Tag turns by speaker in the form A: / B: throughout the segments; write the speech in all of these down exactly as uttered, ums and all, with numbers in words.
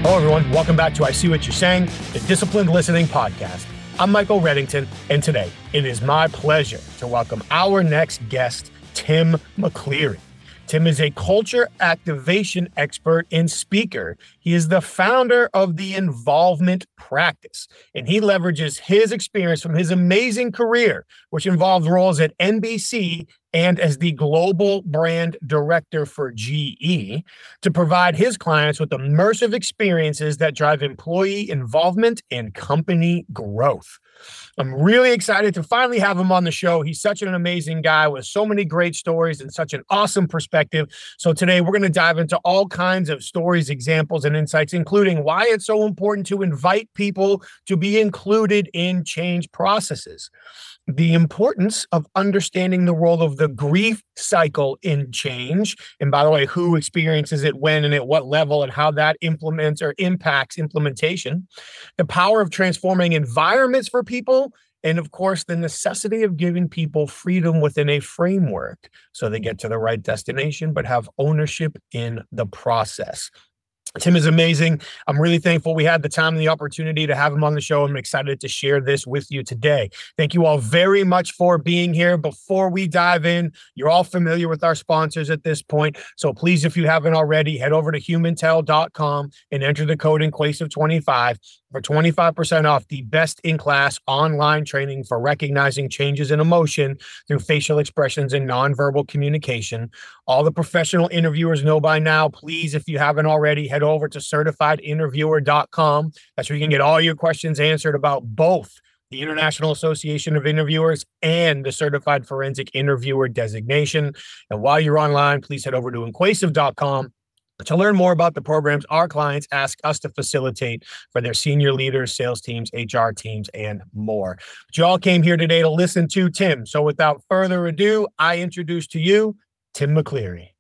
A: Hello, everyone. Welcome back to I See What You're Saying, the Disciplined Listening Podcast. I'm Michael Reddington, and today it is my pleasure to welcome our next guest, Tim McCleary. Tim is a culture activation expert and speaker. He is the founder of the Involvement Practice, and he leverages his experience from his amazing career, which involved roles at N B C and as the global brand director for G E, to provide his clients with immersive experiences that drive employee involvement and company growth. I'm really excited to finally have him on the show. He's such an amazing guy with so many great stories and such an awesome perspective. So today we're going to dive into all kinds of stories, examples, and insights, including why it's so important to invite people to be included in change processes, the importance of understanding the role of the grief cycle in change. And by the way, who experiences it when and at what level and how that implements or impacts implementation, the power of transforming environments for people, and of course, the necessity of giving people freedom within a framework so they get to the right destination, but have ownership in the process. Tim is amazing. I'm really thankful we had the time and the opportunity to have him on the show. I'm excited to share this with you today. Thank you all very much for being here. Before we dive in, you're all familiar with our sponsors at this point. So please, if you haven't already, head over to humantel dot com and enter the code Inquasive twenty-five for twenty-five percent off the best-in-class online training for recognizing changes in emotion through facial expressions and nonverbal communication. All the professional interviewers know by now, please, if you haven't already, head over to certified interviewer dot com. That's where you can get all your questions answered about both the International Association of Interviewers and the Certified Forensic Interviewer designation. And while you're online, please head over to Inquasive dot com to learn more about the programs our clients ask us to facilitate for their senior leaders, sales teams, H R teams, and more. But you all came here today to listen to Tim. So without further ado, I introduce to you Tim McCleary.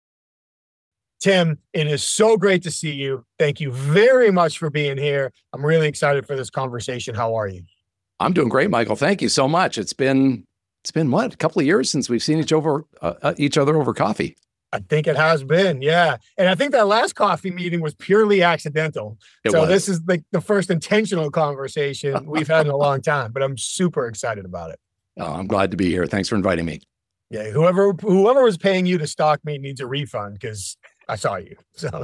A: Tim, it is so great to see you. Thank you very much for being here. I'm really excited for this conversation. How are you?
B: I'm doing great, Michael. Thank you so much. It's been, it's been what, a couple of years since we've seen each over uh, each other over coffee.
A: I think it has been, yeah. And I think that last coffee meeting was purely accidental. It so was. This is like the first intentional conversation we've had in a long time, but I'm super excited about it.
B: Oh, I'm glad to be here. Thanks for inviting me.
A: Yeah, whoever whoever was paying you to stalk me needs a refund because I saw you. So,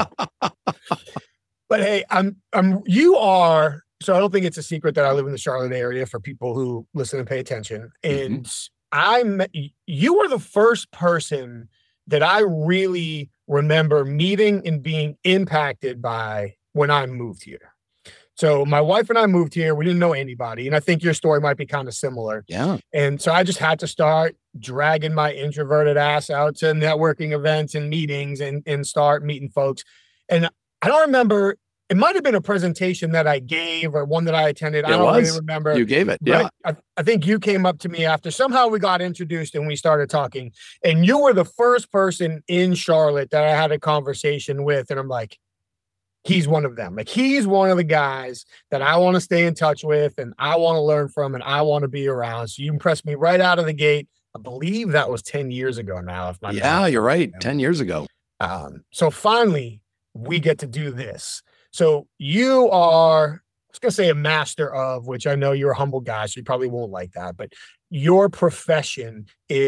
A: but hey, I'm I'm you are. So I don't think it's a secret that I live in the Charlotte area for people who listen and pay attention. And mm-hmm. I met you were the first person that I really remember meeting and being impacted by when I moved here. So my wife and I moved here. We didn't know anybody. And I think your story might be kind of similar.
B: Yeah.
A: And so I just had to start dragging my introverted ass out to networking events and meetings and, and start meeting folks. And I don't remember, it might have been a presentation that I gave or one that I attended.
B: It
A: I don't
B: was.
A: really remember.
B: You gave it. Yeah.
A: I, I think you came up to me after somehow we got introduced and we started talking. And you were the first person in Charlotte that I had a conversation with. And I'm like, he's one of them. Like, he's one of the guys that I want to stay in touch with and I want to learn from and I want to be around. So you impressed me right out of the gate. I believe that was ten years ago now. If my
B: yeah, you're right. You know. ten years ago.
A: Um, so finally, we get to do this. So you are, I was going to say a master of, which I know you're a humble guy, so you probably won't like that, but your profession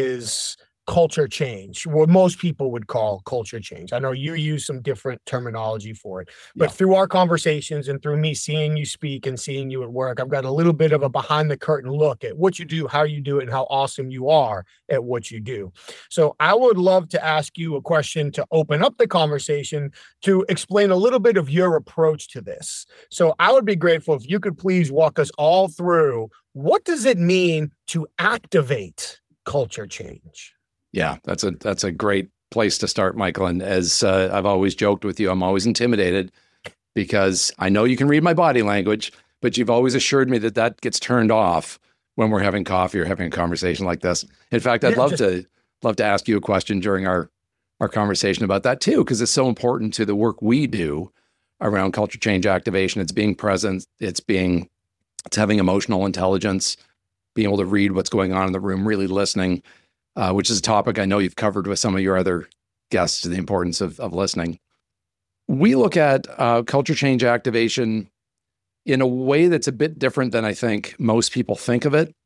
A: is culture change, what most people would call culture change. I know you use some different terminology for it, but yeah. Through our conversations and through me seeing you speak and seeing you at work, I've got a little bit of a behind the curtain look at what you do, how you do it, and how awesome you are at what you do. So I would love to ask you a question to open up the conversation to explain a little bit of your approach to this. So I would be grateful if you could please walk us all through, what does it mean to activate culture change?
B: Yeah, that's a that's a great place to start, Michael. And as uh, I've always joked with you, I'm always intimidated because I know you can read my body language, but you've always assured me that that gets turned off when we're having coffee or having a conversation like this. In fact, I'd yeah, love just... to love to ask you a question during our our conversation about that too, because it's so important to the work we do around culture change activation. It's being present, it's being it's having emotional intelligence, being able to read what's going on in the room, really listening. Uh, which is a topic I know you've covered with some of your other guests, the importance of, of listening. We look at uh, culture change activation in a way that's a bit different than I think most people think of it.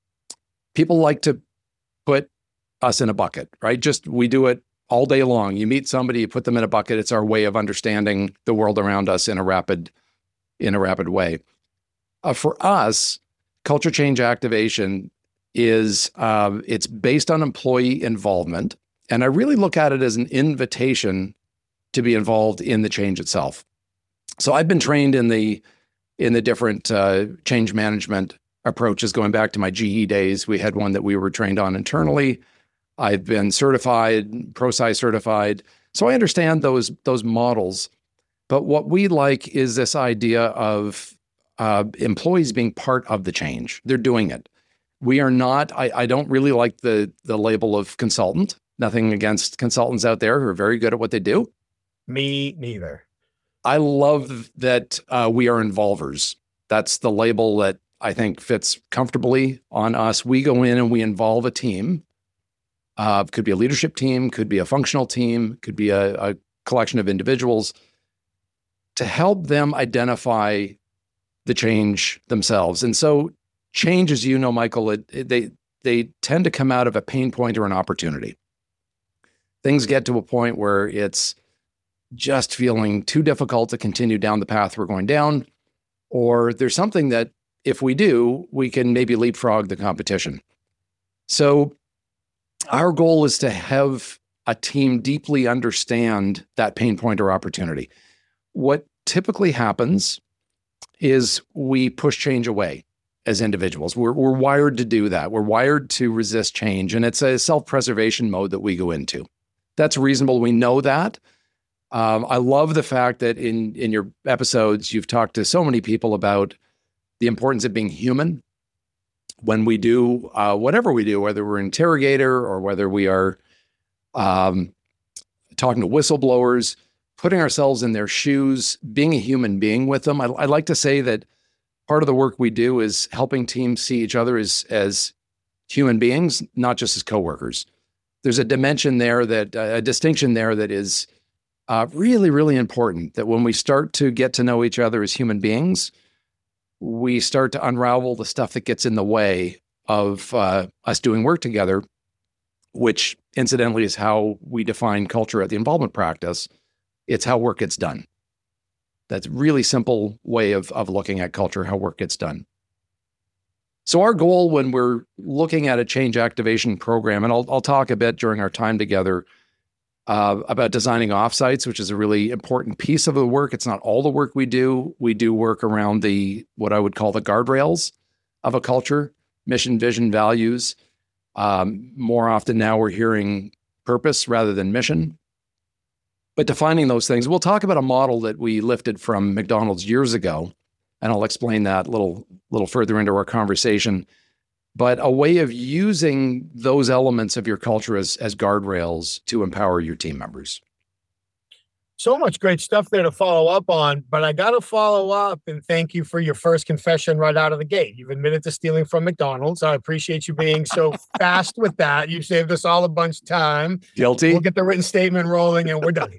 B: People like to put us in a bucket, right? Just we do it all day long. You meet somebody, you put them in a bucket. It's our way of understanding the world around us in a rapid, in a rapid way. Uh, for us, culture change activation is uh, it's based on employee involvement, and I really look at it as an invitation to be involved in the change itself. So I've been trained in the in the different uh, change management approaches going back to my G E days. We had one that we were trained on internally. I've been certified, ProSci certified. So I understand those those models. But what we like is this idea of uh, employees being part of the change. They're doing it. We are not, I, I don't really like the the label of consultant. Nothing against consultants out there who are very good at what they do.
A: Me neither.
B: I love that uh, we are involvers. That's the label that I think fits comfortably on us. We go in and we involve a team. Uh, could be a leadership team, could be a functional team, could be a, a collection of individuals to help them identify the change themselves. And so change, as you know, Michael, it, it, they they tend to come out of a pain point or an opportunity. Things get to a point where it's just feeling too difficult to continue down the path we're going down, or there's something that if we do, we can maybe leapfrog the competition. So our goal is to have a team deeply understand that pain point or opportunity. What typically happens is we push change away as individuals. We're, we're wired to do that. We're wired to resist change, and it's a self-preservation mode that we go into. That's reasonable. We know that. Um, I love the fact that in, in your episodes, you've talked to so many people about the importance of being human. When we do uh, whatever we do, whether we're an interrogator or whether we are um, talking to whistleblowers, putting ourselves in their shoes, being a human being with them. I, I like to say that part of the work we do is helping teams see each other as, as human beings, not just as coworkers. There's a dimension there, that uh, a distinction there that is uh, really, really important, that when we start to get to know each other as human beings, we start to unravel the stuff that gets in the way of uh, us doing work together, which incidentally is how we define culture at the involvement practice. It's how work gets done. That's a really simple way of, of looking at culture, how work gets done. So our goal when we're looking at a change activation program, and I'll, I'll talk a bit during our time together Uh, about designing offsites, which is a really important piece of the work. It's not all the work we do. We do work around the, what I would call the guardrails of a culture, mission, vision, values. Um, more often now we're hearing purpose rather than mission. But defining those things, we'll talk about a model that we lifted from McDonald's years ago, and I'll explain that a little, little further into our conversation. But a way of using those elements of your culture as, as guardrails to empower your team members.
A: So much great stuff there to follow up on, but I got to follow up and thank you for your first confession right out of the gate. You've admitted to stealing from McDonald's. I appreciate you being so fast with that. You saved us all a bunch of time.
B: Guilty.
A: We'll get the written statement rolling and we're done.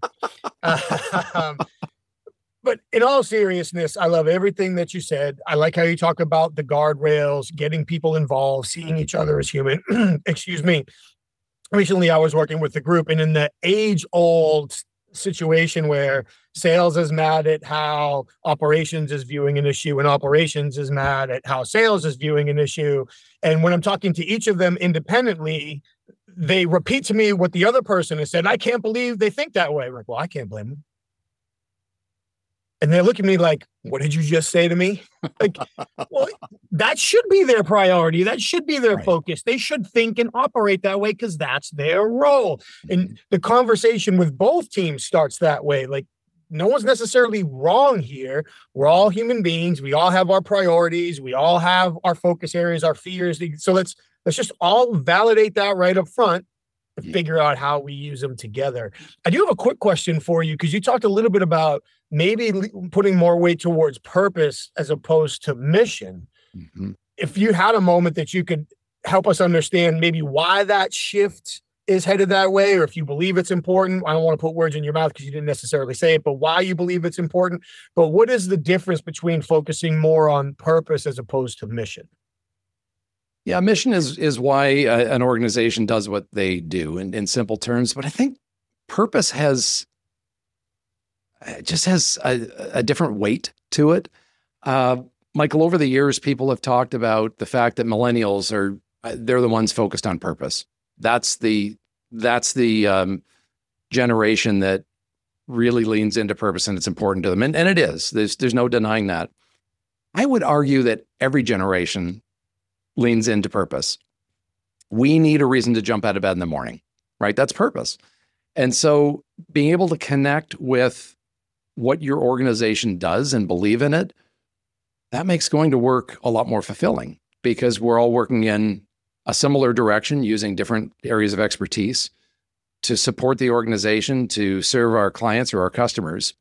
A: um, But in all seriousness, I love everything that you said. I like how you talk about the guardrails, getting people involved, seeing each other as human. Excuse me. Recently, I was working with the group, and in the age-old situation where sales is mad at how operations is viewing an issue, and operations is mad at how sales is viewing an issue. And when I'm talking to each of them independently, they repeat to me what the other person has said. I can't believe they think that way. I'm like, well, I can't blame them. And they look at me like, what did you just say to me? Like, well, that should be their priority. That should be their right. focus. They should think and operate that way because that's their role. Mm-hmm. And the conversation with both teams starts that way. Like, no one's necessarily wrong here. We're all human beings. We all have our priorities. We all have our focus areas, our fears. So let's let's just all validate that right up front. Figure out how we use them together. I do have a quick question for you, because you talked a little bit about maybe putting more weight towards purpose as opposed to mission. Mm-hmm. If you had a moment that you could help us understand maybe why that shift is headed that way, or if you believe it's important. I don't want to put words in your mouth because you didn't necessarily say it, but why you believe it's important. But what is the difference between focusing more on purpose as opposed to mission?
B: Yeah, mission is is why uh, an organization does what they do in, in simple terms. But I think purpose has just has a, a different weight to it. Uh, Michael, over the years, people have talked about the fact that millennials are they're the ones focused on purpose. That's the that's the um, generation that really leans into purpose, and it's important to them, and, and it is. There's there's no denying that. I would argue that every generation leans into purpose. We need a reason to jump out of bed in the morning, right? That's purpose. And so being able to connect with what your organization does and believe in it, that makes going to work a lot more fulfilling because we're all working in a similar direction using different areas of expertise to support the organization, to serve our clients or our customers.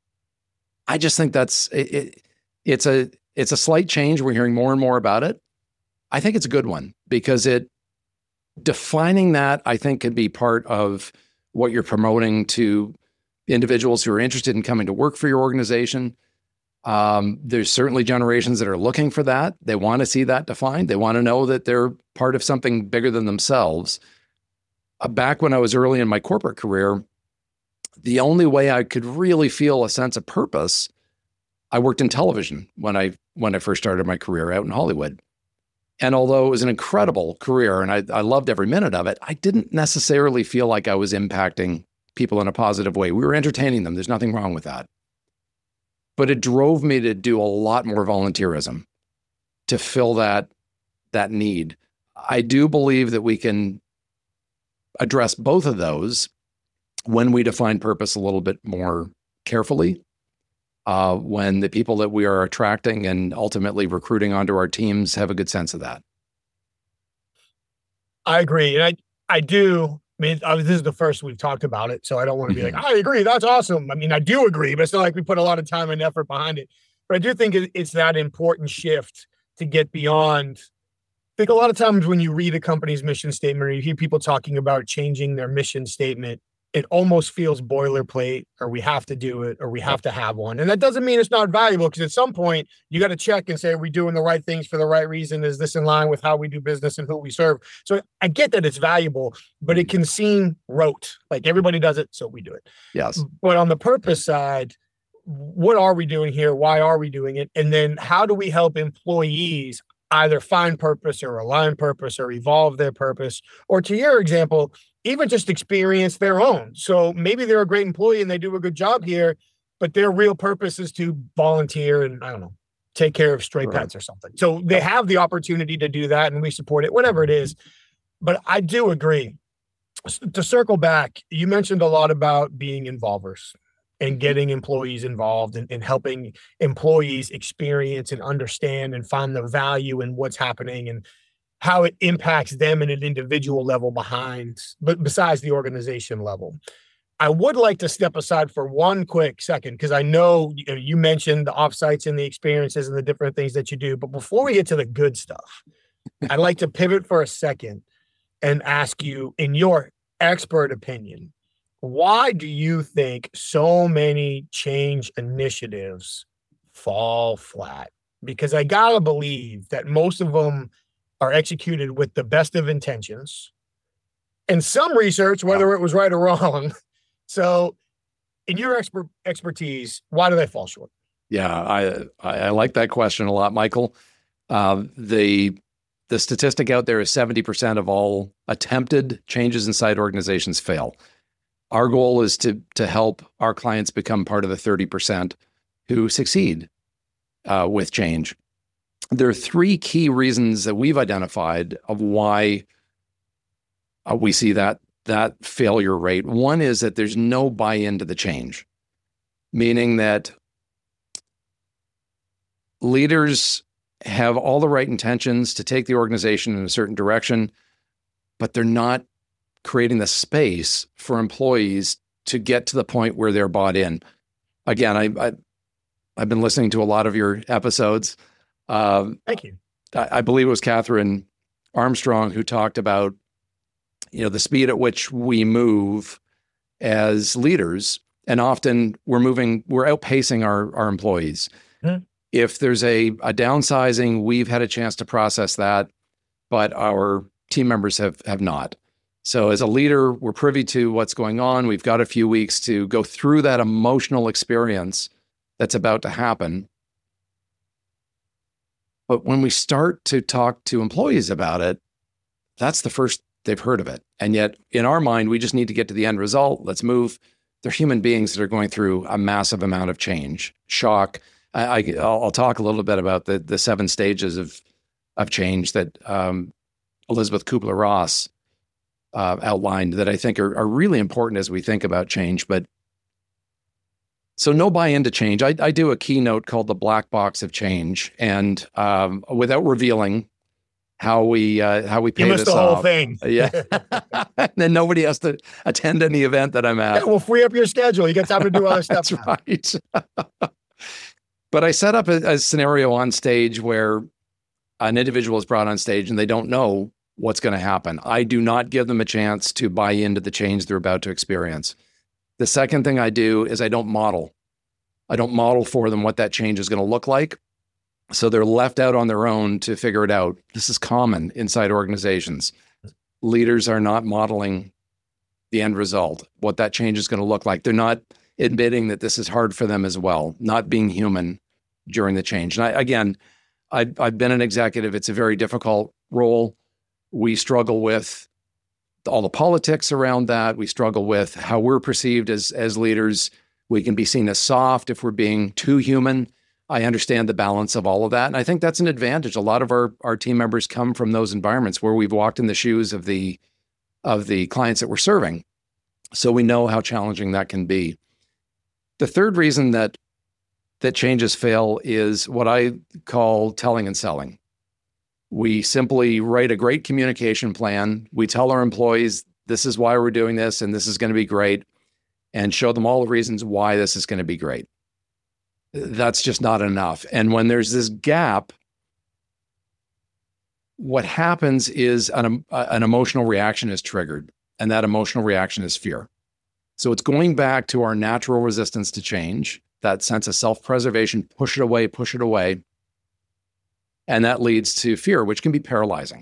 B: I just think that's, it, it, it's a it's a slight change. We're hearing more and more about it. I think it's a good one because it defining that, I think, could be part of what you're promoting to individuals who are interested in coming to work for your organization. Um, there's certainly generations that are looking for that. They want to see that defined. They want to know that they're part of something bigger than themselves. Uh, back when I was early in my corporate career, the only way I could really feel a sense of purpose, I worked in television when I when I first started my career out in Hollywood. And although it was an incredible career and I, I loved every minute of it, I didn't necessarily feel like I was impacting people in a positive way. We were entertaining them. There's nothing wrong with that. But it drove me to do a lot more volunteerism to fill that, that need. I do believe that we can address both of those when we define purpose a little bit more carefully. Uh, when the people that we are attracting and ultimately recruiting onto our teams have a good sense of that.
A: I agree. And I, I do. I mean, I, this is the first we've talked about it, so I don't want to be like, I agree, that's awesome. I mean, I do agree, but it's not like we put a lot of time and effort behind it. But I do think it's that important shift to get beyond. I think a lot of times when you read a company's mission statement or you hear people talking about changing their mission statement, it almost feels boilerplate, or we have to do it, or we have to have one. And that doesn't mean it's not valuable, because at some point you got to check and say, are we doing the right things for the right reason? Is this in line with how we do business and who we serve? So I get that it's valuable, but it can seem rote, like everybody does it, so we do it.
B: Yes.
A: But on the purpose side, what are we doing here? Why are we doing it? And then how do we help employees either find purpose or align purpose or evolve their purpose? Or to your example, even just experience their own. So maybe they're a great employee and they do a good job here, but their real purpose is to volunteer and, I don't know, take care of stray
B: right.
A: pets or something. So they have the opportunity to do that and we support it, whatever it is. But I do agree. To circle back, you mentioned a lot about being involvers and getting employees involved and, and helping employees experience and understand and find the value in what's happening and how it impacts them in an individual level behind, but besides the organization level. I would like to step aside for one quick second, because I know you, you mentioned the offsites and the experiences and the different things that you do. But before we get to the good stuff, I'd like to pivot for a second and ask you, in your expert opinion, why do you think so many change initiatives fall flat? Because I gotta believe that most of them are executed with the best of intentions and some research, whether it was right or wrong. So in your expert expertise, why do they fall short?
B: Yeah, I, I like that question a lot, Michael. Uh, the, the statistic out there is seventy percent of all attempted changes inside organizations fail. Our goal is to, to help our clients become part of the thirty percent who succeed uh, with change. There are three key reasons that we've identified of why uh, we see that that failure rate. One is that there's no buy-in to the change, meaning that leaders have all the right intentions to take the organization in a certain direction, but they're not creating the space for employees to get to the point where they're bought in. Again, I, I, I've been listening to a lot of your episodes. Um,
A: Thank you.
B: I, I believe it was Catherine Armstrong who talked about you know, the speed at which we move as leaders, and often we're moving, we're outpacing our, our employees. Mm-hmm. If there's a, a downsizing, we've had a chance to process that, but our team members have have not. So as a leader, we're privy to what's going on. We've got a few weeks to go through that emotional experience that's about to happen. But when we start to talk to employees about it, that's the first they've heard of it. And yet in our mind, we just need to get to the end result. Let's move. They're human beings that are going through a massive amount of change, shock. I, I, I'll, I'll talk a little bit about the, the seven stages of, of change that um, Elizabeth Kubler-Ross uh, outlined that I think are, are really important as we think about change. But so no buy-in to change. I, I do a keynote called The Black Box of Change, and um, without revealing how we uh, how we pay
A: you
B: this
A: missed the
B: off.
A: whole thing.
B: Yeah, and then nobody has to attend any event that I'm at.
A: Yeah, we'll free up your schedule. You get time to do other stuff.
B: That's right. But I set up a, a scenario on stage where an individual is brought on stage and they don't know what's going to happen. I do not give them a chance to buy into the change they're about to experience. The second thing I do is I don't model. I don't model for them what that change is going to look like. So they're left out on their own to figure it out. This is common inside organizations. Leaders are not modeling the end result, what that change is going to look like. They're not admitting that this is hard for them as well, not being human during the change. And I, again, I, I've been an executive. It's a very difficult role. We struggle with all the politics around that. We struggle with how we're perceived as, as leaders. We can be seen as soft if we're being too human. I understand the balance of all of that. And I think that's an advantage. A lot of our, our team members come from those environments where we've walked in the shoes of the, of the clients that we're serving. So we know how challenging that can be. The third reason that that changes fail is what I call telling and selling. We simply write a great communication plan. We tell our employees, this is why we're doing this, and this is going to be great, and show them all the reasons why this is going to be great. That's just not enough. And when there's this gap, what happens is an, an emotional reaction is triggered, and that emotional reaction is fear. So it's going back to our natural resistance to change, that sense of self-preservation, push it away, push it away. And that leads to fear, which can be paralyzing.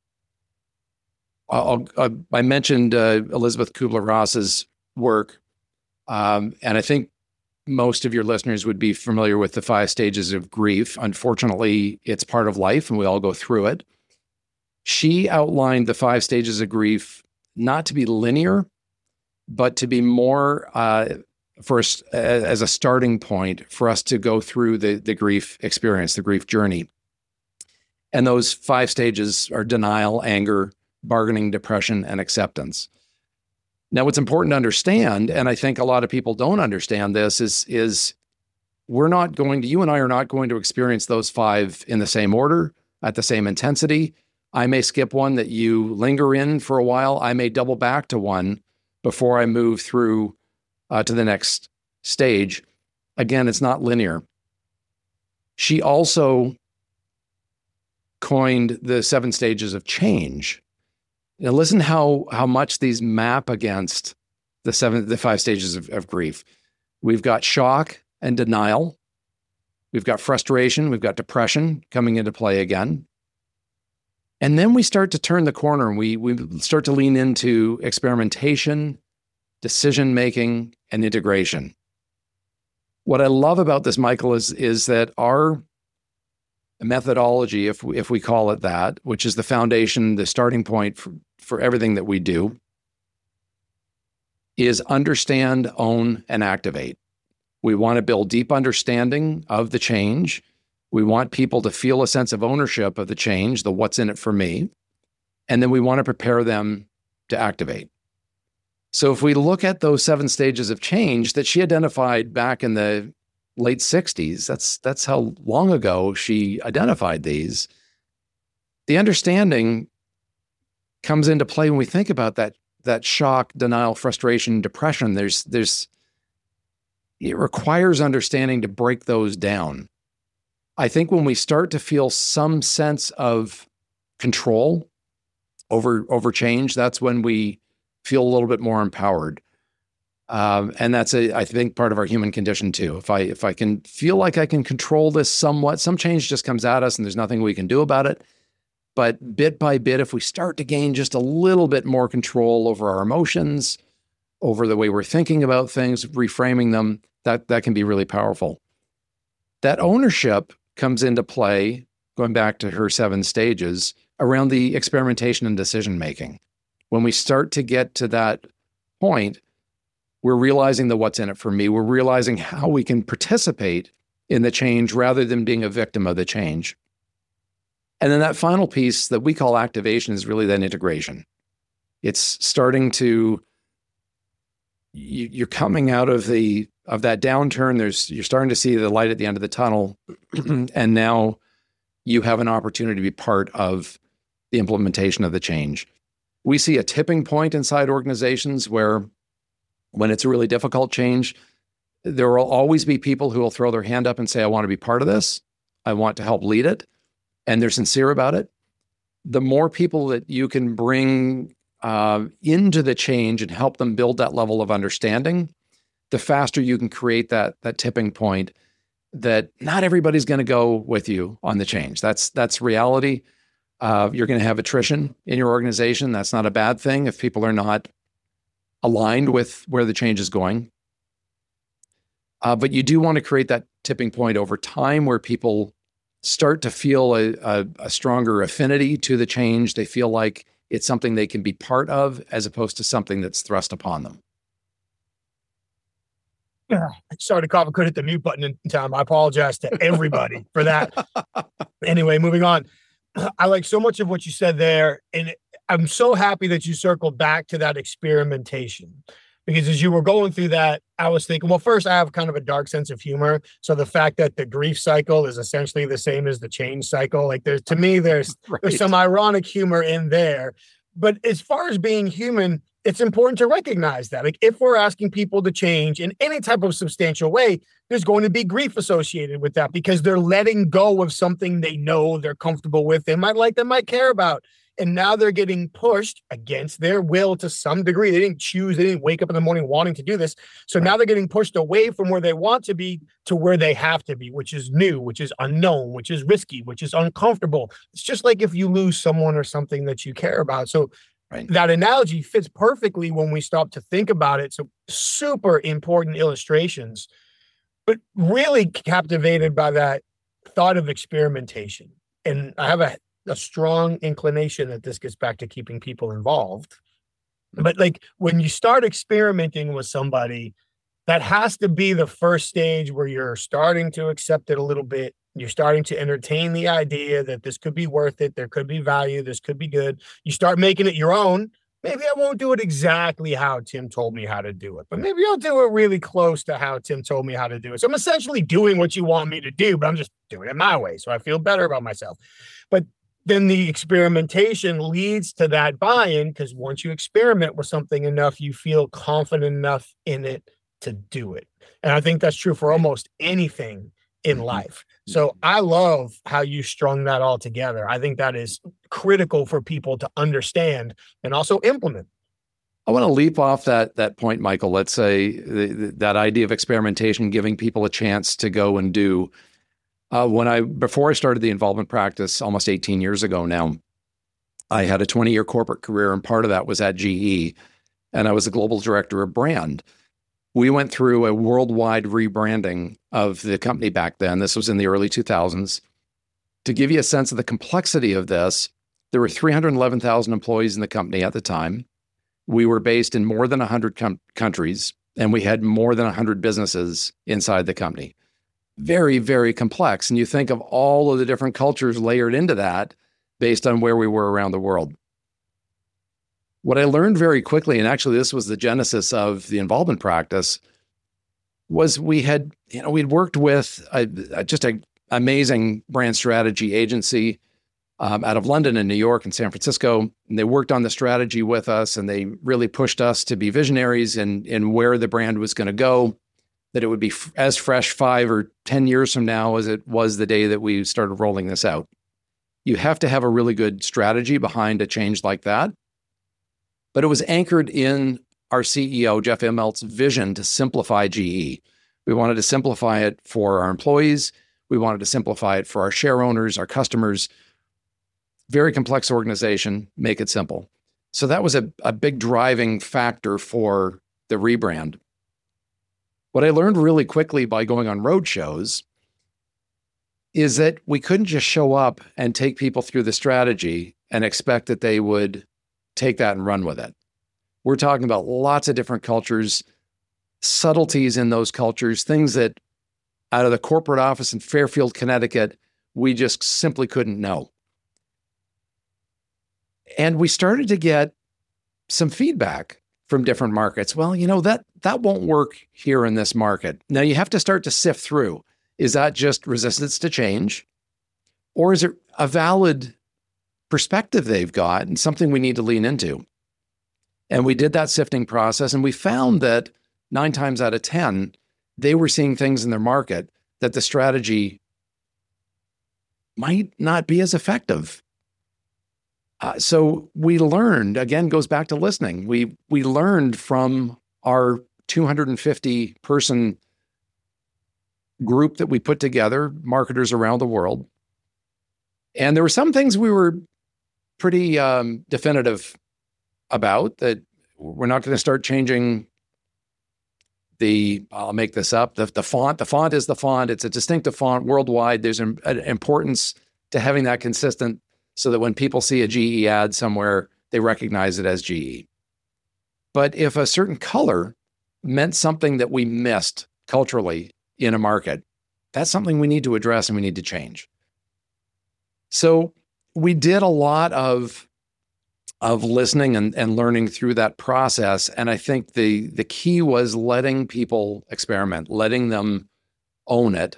B: I'll, I'll, I mentioned uh, Elizabeth Kubler-Ross's work, um, and I think most of your listeners would be familiar with the five stages of grief. Unfortunately, it's part of life, and we all go through it. She outlined the five stages of grief not to be linear, but to be more uh, first uh, as a starting point for us to go through the, the grief experience, the grief journey. And those five stages are denial, anger, bargaining, depression, and acceptance. Now, what's important to understand, and I think a lot of people don't understand this, is, is we're not going to, you and I are not going to experience those five in the same order, at the same intensity. I may skip one that you linger in for a while. I may double back to one before I move through uh, to the next stage. Again, it's not linear. She also coined the seven stages of change. Now, listen how how much these map against the seven, the five stages of, of grief. We've got shock and denial. We've got frustration. We've got depression coming into play again. And then we start to turn the corner and we, we start to lean into experimentation, decision-making, and integration. What I love about this, Michael, is, is that our methodology, if we, if we call it that, which is the foundation, the starting point for, for everything that we do, is understand, own, and activate. We want to build deep understanding of the change. We want people to feel a sense of ownership of the change, the what's in it for me. And then we want to prepare them to activate. So if we look at those seven stages of change that she identified back in the late sixties, that's, that's how long ago she identified these. The understanding comes into play when we think about that, that shock, denial, frustration, depression. There's, there's, it requires understanding to break those down. I think when we start to feel some sense of control over over change, that's when we feel a little bit more empowered. Um, and that's a, I think, part of our human condition too. If I if I can feel like I can control this somewhat, some change just comes at us and there's nothing we can do about it. But bit by bit, if we start to gain just a little bit more control over our emotions, over the way we're thinking about things, reframing them, that that can be really powerful. That ownership comes into play, going back to her seven stages, around the experimentation and decision making. When we start to get to that point, we're realizing the what's in it for me. We're realizing how we can participate in the change rather than being a victim of the change. And then that final piece that we call activation is really that integration. It's starting to, you, you're coming out of the of that downturn. There's you're starting to see the light at the end of the tunnel, and now you have an opportunity to be part of the implementation of the change. We see a tipping point inside organizations where, when it's a really difficult change, there will always be people who will throw their hand up and say, I want to be part of this. I want to help lead it. And they're sincere about it. The more people that you can bring uh, into the change and help them build that level of understanding, the faster you can create that, that tipping point that not everybody's going to go with you on the change. That's, that's reality. Uh, you're going to have attrition in your organization. That's not a bad thing if people are not aligned with where the change is going. Uh, but you do want to create that tipping point over time where people start to feel a, a, a stronger affinity to the change. They feel like it's something they can be part of as opposed to something that's thrust upon them.
A: Yeah, sorry to cough. I couldn't hit the mute button in time. I apologize to everybody for that. Anyway, moving on. I like so much of what you said there. And I'm so happy that you circled back to that experimentation, because as you were going through that, I was thinking, well, first, I have kind of a dark sense of humor. So the fact that the grief cycle is essentially the same as the change cycle, like there's, to me, there's, right. there's some ironic humor in there. But as far as being human, it's important to recognize that. Like if we're asking people to change in any type of substantial way, there's going to be grief associated with that because they're letting go of something they know they're comfortable with, they might like, they might care about. And now they're getting pushed against their will to some degree. They didn't choose, they didn't wake up in the morning wanting to do this. So right. now they're getting pushed away from where they want to be to where they have to be, which is new, which is unknown, which is risky, which is uncomfortable. It's just like if you lose someone or something that you care about. So right. that analogy fits perfectly when we stop to think about it. So super important illustrations, but really captivated by that thought of experimentation. And I have a a strong inclination that this gets back to keeping people involved. But like when you start experimenting with somebody, that has to be the first stage where you're starting to accept it a little bit. You're starting to entertain the idea that this could be worth it. There could be value. This could be good. You start making it your own. Maybe I won't do it exactly how Tim told me how to do it, but maybe I'll do it really close to how Tim told me how to do it. So I'm essentially doing what you want me to do, but I'm just doing it my way. So I feel better about myself. But then the experimentation leads to that buy-in, because once you experiment with something enough, you feel confident enough in it to do it. And I think that's true for almost anything in life. So I love how you strung that all together. I think that is critical for people to understand and also implement.
B: I want to leap off that that point, Michael. Let's say the, the, that idea of experimentation, giving people a chance to go and do. Uh, when I, before I started the involvement practice almost eighteen years ago now, I had a twenty year corporate career, and part of that was at G E, and I was the global director of brand. We went through a worldwide rebranding of the company back then. This was in the early two thousands. To give you a sense of the complexity of this, there were three hundred eleven thousand employees in the company at the time. We were based in more than one hundred com- countries, and we had more than one hundred businesses inside the company. Very, very complex. And you think of all of the different cultures layered into that based on where we were around the world. What I learned very quickly, and actually this was the genesis of the involvement practice, was we had, you know, we'd worked with a, a, just an amazing brand strategy agency um, out of London and New York and San Francisco. And they worked on the strategy with us, and they really pushed us to be visionaries in, in where the brand was going to go, that it would be f- as fresh five or ten years from now as it was the day that we started rolling this out. You have to have a really good strategy behind a change like that. But it was anchored in our C E O, Jeff Immelt's vision to simplify G E. We wanted to simplify it for our employees. We wanted to simplify it for our share owners, our customers. Very complex organization, make it simple. So that was a, a big driving factor for the rebrand. What I learned really quickly by going on road shows is that we couldn't just show up and take people through the strategy and expect that they would take that and run with it. We're talking about lots of different cultures, subtleties in those cultures, things that out of the corporate office in Fairfield, Connecticut, we just simply couldn't know. And we started to get some feedback from different markets. Well, you know, that that won't work here in this market. Now you have to start to sift through. Is that just resistance to change? Or is it a valid perspective they've got and something we need to lean into? And we did that sifting process, and we found that nine times out of ten, they were seeing things in their market that the strategy might not be as effective. Uh, so we learned, again, goes back to listening. We we learned from our two hundred fifty person group that we put together, marketers around the world. And there were some things we were pretty um, definitive about, that we're not going to start changing the, I'll make this up, the, the font. The font is the font. It's a distinctive font worldwide. There's an, an importance to having that consistent so that when people see a G E ad somewhere, they recognize it as G E. But if a certain color meant something that we missed culturally in a market, that's something we need to address and we need to change. So we did a lot of, of listening and, and learning through that process. And I think the, the key was letting people experiment, letting them own it.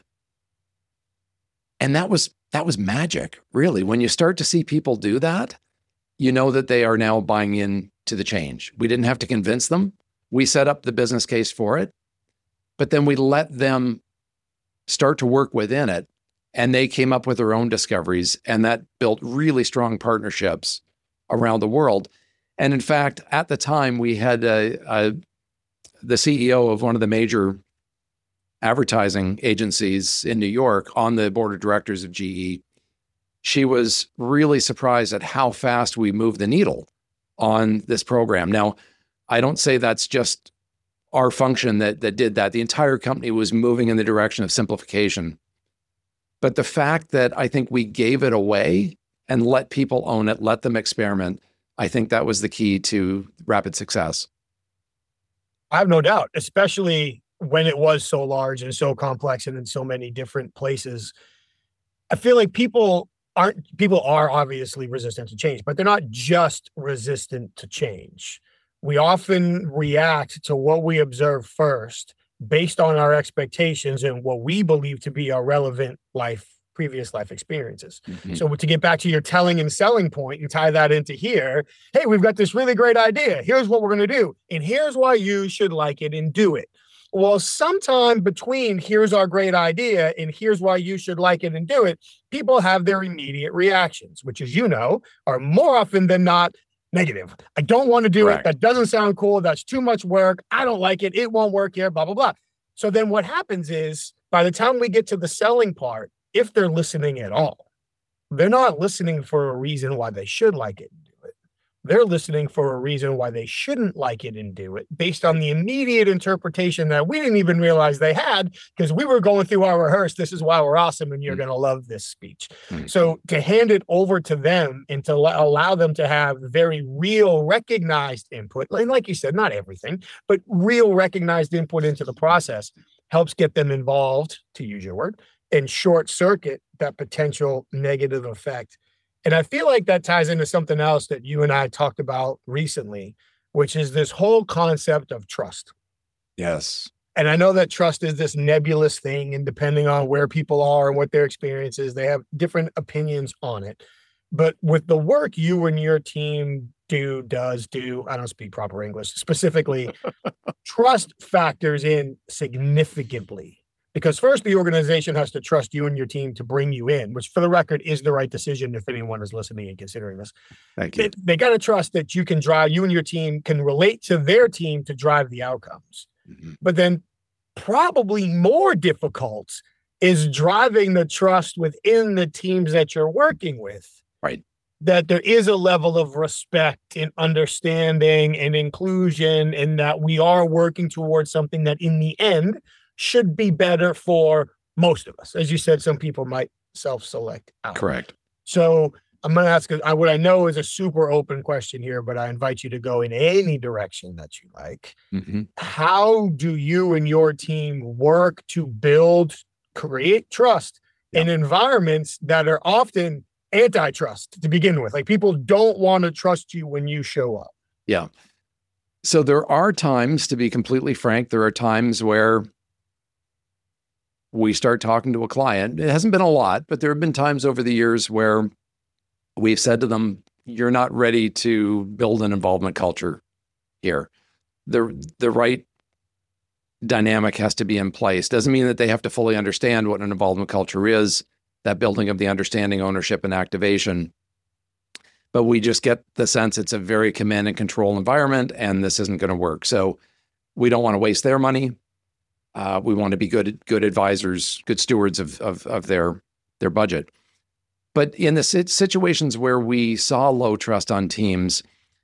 B: And that was that was magic, really. When you start to see people do that, you know that they are now buying in to the change. We didn't have to convince them. We set up the business case for it, but then we let them start to work within it, and they came up with their own discoveries, and that built really strong partnerships around the world. And in fact, at the time, we had a, a, the C E O of one of the major advertising agencies in New York on the board of directors of G E. She was really surprised at how fast we moved the needle on this program. Now, I don't say that's just our function that that did that. The entire company was moving in the direction of simplification. But the fact that I think we gave it away and let people own it, let them experiment, I think that was the key to rapid success.
A: I have no doubt, especially when it was so large and so complex and in so many different places. I feel like people aren't, people are obviously resistant to change, but they're not just resistant to change. We often react to what we observe first based on our expectations and what we believe to be our relevant life, previous life experiences. Mm-hmm. So to get back to your telling and selling point, you tie that into here. Hey, we've got this really great idea. Here's what we're going to do. And here's why you should like it and do it. Well, sometime between here's our great idea and here's why you should like it and do it, people have their immediate reactions, which, as you know, are more often than not negative. I don't want to do Correct. It. That doesn't sound cool. That's too much work. I don't like it. It won't work here, blah, blah, blah. So then what happens is by the time we get to the selling part, if they're listening at all, they're not listening for a reason why they should like it and do it. They're listening for a reason why they shouldn't like it and do it based on the immediate interpretation that we didn't even realize they had because we were going through our rehearse. This is why we're awesome and you're mm-hmm. going to love this speech. Mm-hmm. So to hand it over to them and to allow them to have very real recognized input, like, like you said, not everything, but real recognized input into the process helps get them involved, to use your word, and short circuit that potential negative effect. And I feel like that ties into something else that you and I talked about recently, which is this whole concept of trust.
B: Yes.
A: And I know that trust is this nebulous thing, and depending on where people are and what their experience is, they have different opinions on it. But with the work you and your team do, does do, I don't speak proper English, specifically, trust factors in significantly Because first, the organization has to trust you and your team to bring you in, which for the record is the right decision if anyone is listening and considering this.
B: Thank you.
A: They, they got to trust that you can drive, you and your team can relate to their team to drive the outcomes. Mm-hmm. But then probably more difficult is driving the trust within the teams that you're working with.
B: Right.
A: That there is a level of respect and understanding and inclusion, and that we are working towards something that in the end should be better for most of us. As you said, some people might self-select out.
B: Correct.
A: So I'm going to ask what I know is a super open question here, but I invite you to go in any direction that you like. Mm-hmm. How do you and your team work to build, create trust yep. in environments that are often antitrust to begin with? Like, people don't want to trust you when you show up.
B: Yeah. So there are times, to be completely frank, there are times where we start talking to a client. It hasn't been a lot, but there have been times over the years where we've said to them, you're not ready to build an involvement culture here. The, the right dynamic has to be in place. Doesn't mean that they have to fully understand what an involvement culture is, that building of the understanding, ownership, and activation. But we just get the sense it's a very command and control environment, and this isn't going to work. So we don't want to waste their money. Uh, we want to be good, good advisors, good stewards of, of, of their, their budget. But in the situations where we saw low trust on teams,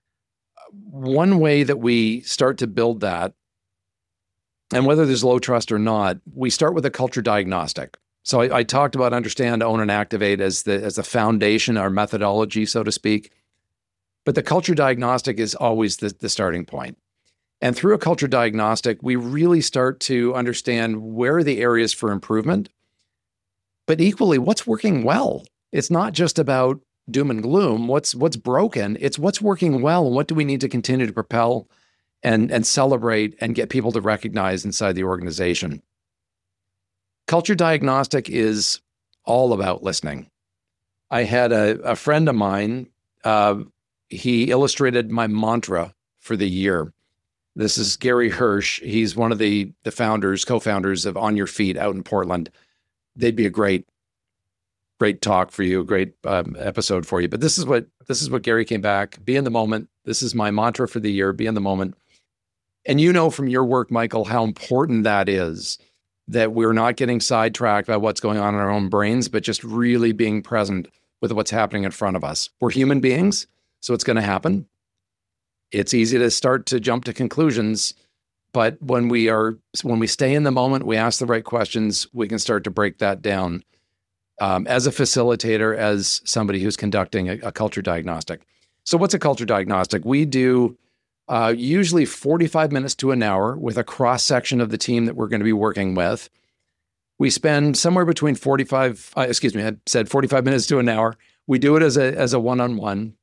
B: one way that we start to build that, and whether there's low trust or not, we start with a culture diagnostic. So I, I talked about understand, own, and activate as the as the foundation, our methodology, so to speak. But the culture diagnostic is always the, the starting point. And through a culture diagnostic, we really start to understand where are the areas for improvement, but equally, what's working well. It's not just about doom and gloom. What's what's broken? It's what's working well, and what do we need to continue to propel and, and celebrate and get people to recognize inside the organization. Culture diagnostic is all about listening. I had a, a friend of mine, uh, he illustrated my mantra for the year. This is Gary Hirsch. He's one of the, the founders, co-founders of On Your Feet out in Portland. They'd be a great, great talk for you, a great um, episode for you. But this is what this is what Gary came back. Be in the moment. This is my mantra for the year. Be in the moment. And you know from your work, Michael, how important that is, that we're not getting sidetracked by what's going on in our own brains, but just really being present with what's happening in front of us. We're human beings, so it's going to happen. It's easy to start to jump to conclusions, but when we are, when we stay in the moment, we ask the right questions, we can start to break that down. Um, as a facilitator, as somebody who's conducting a, a culture diagnostic. So what's a culture diagnostic? We do uh, usually forty-five minutes to an hour with a cross-section of the team that we're going to be working with. We spend somewhere between forty-five, uh, excuse me, I said forty-five minutes to an hour. We do it as a, as a one-on-one.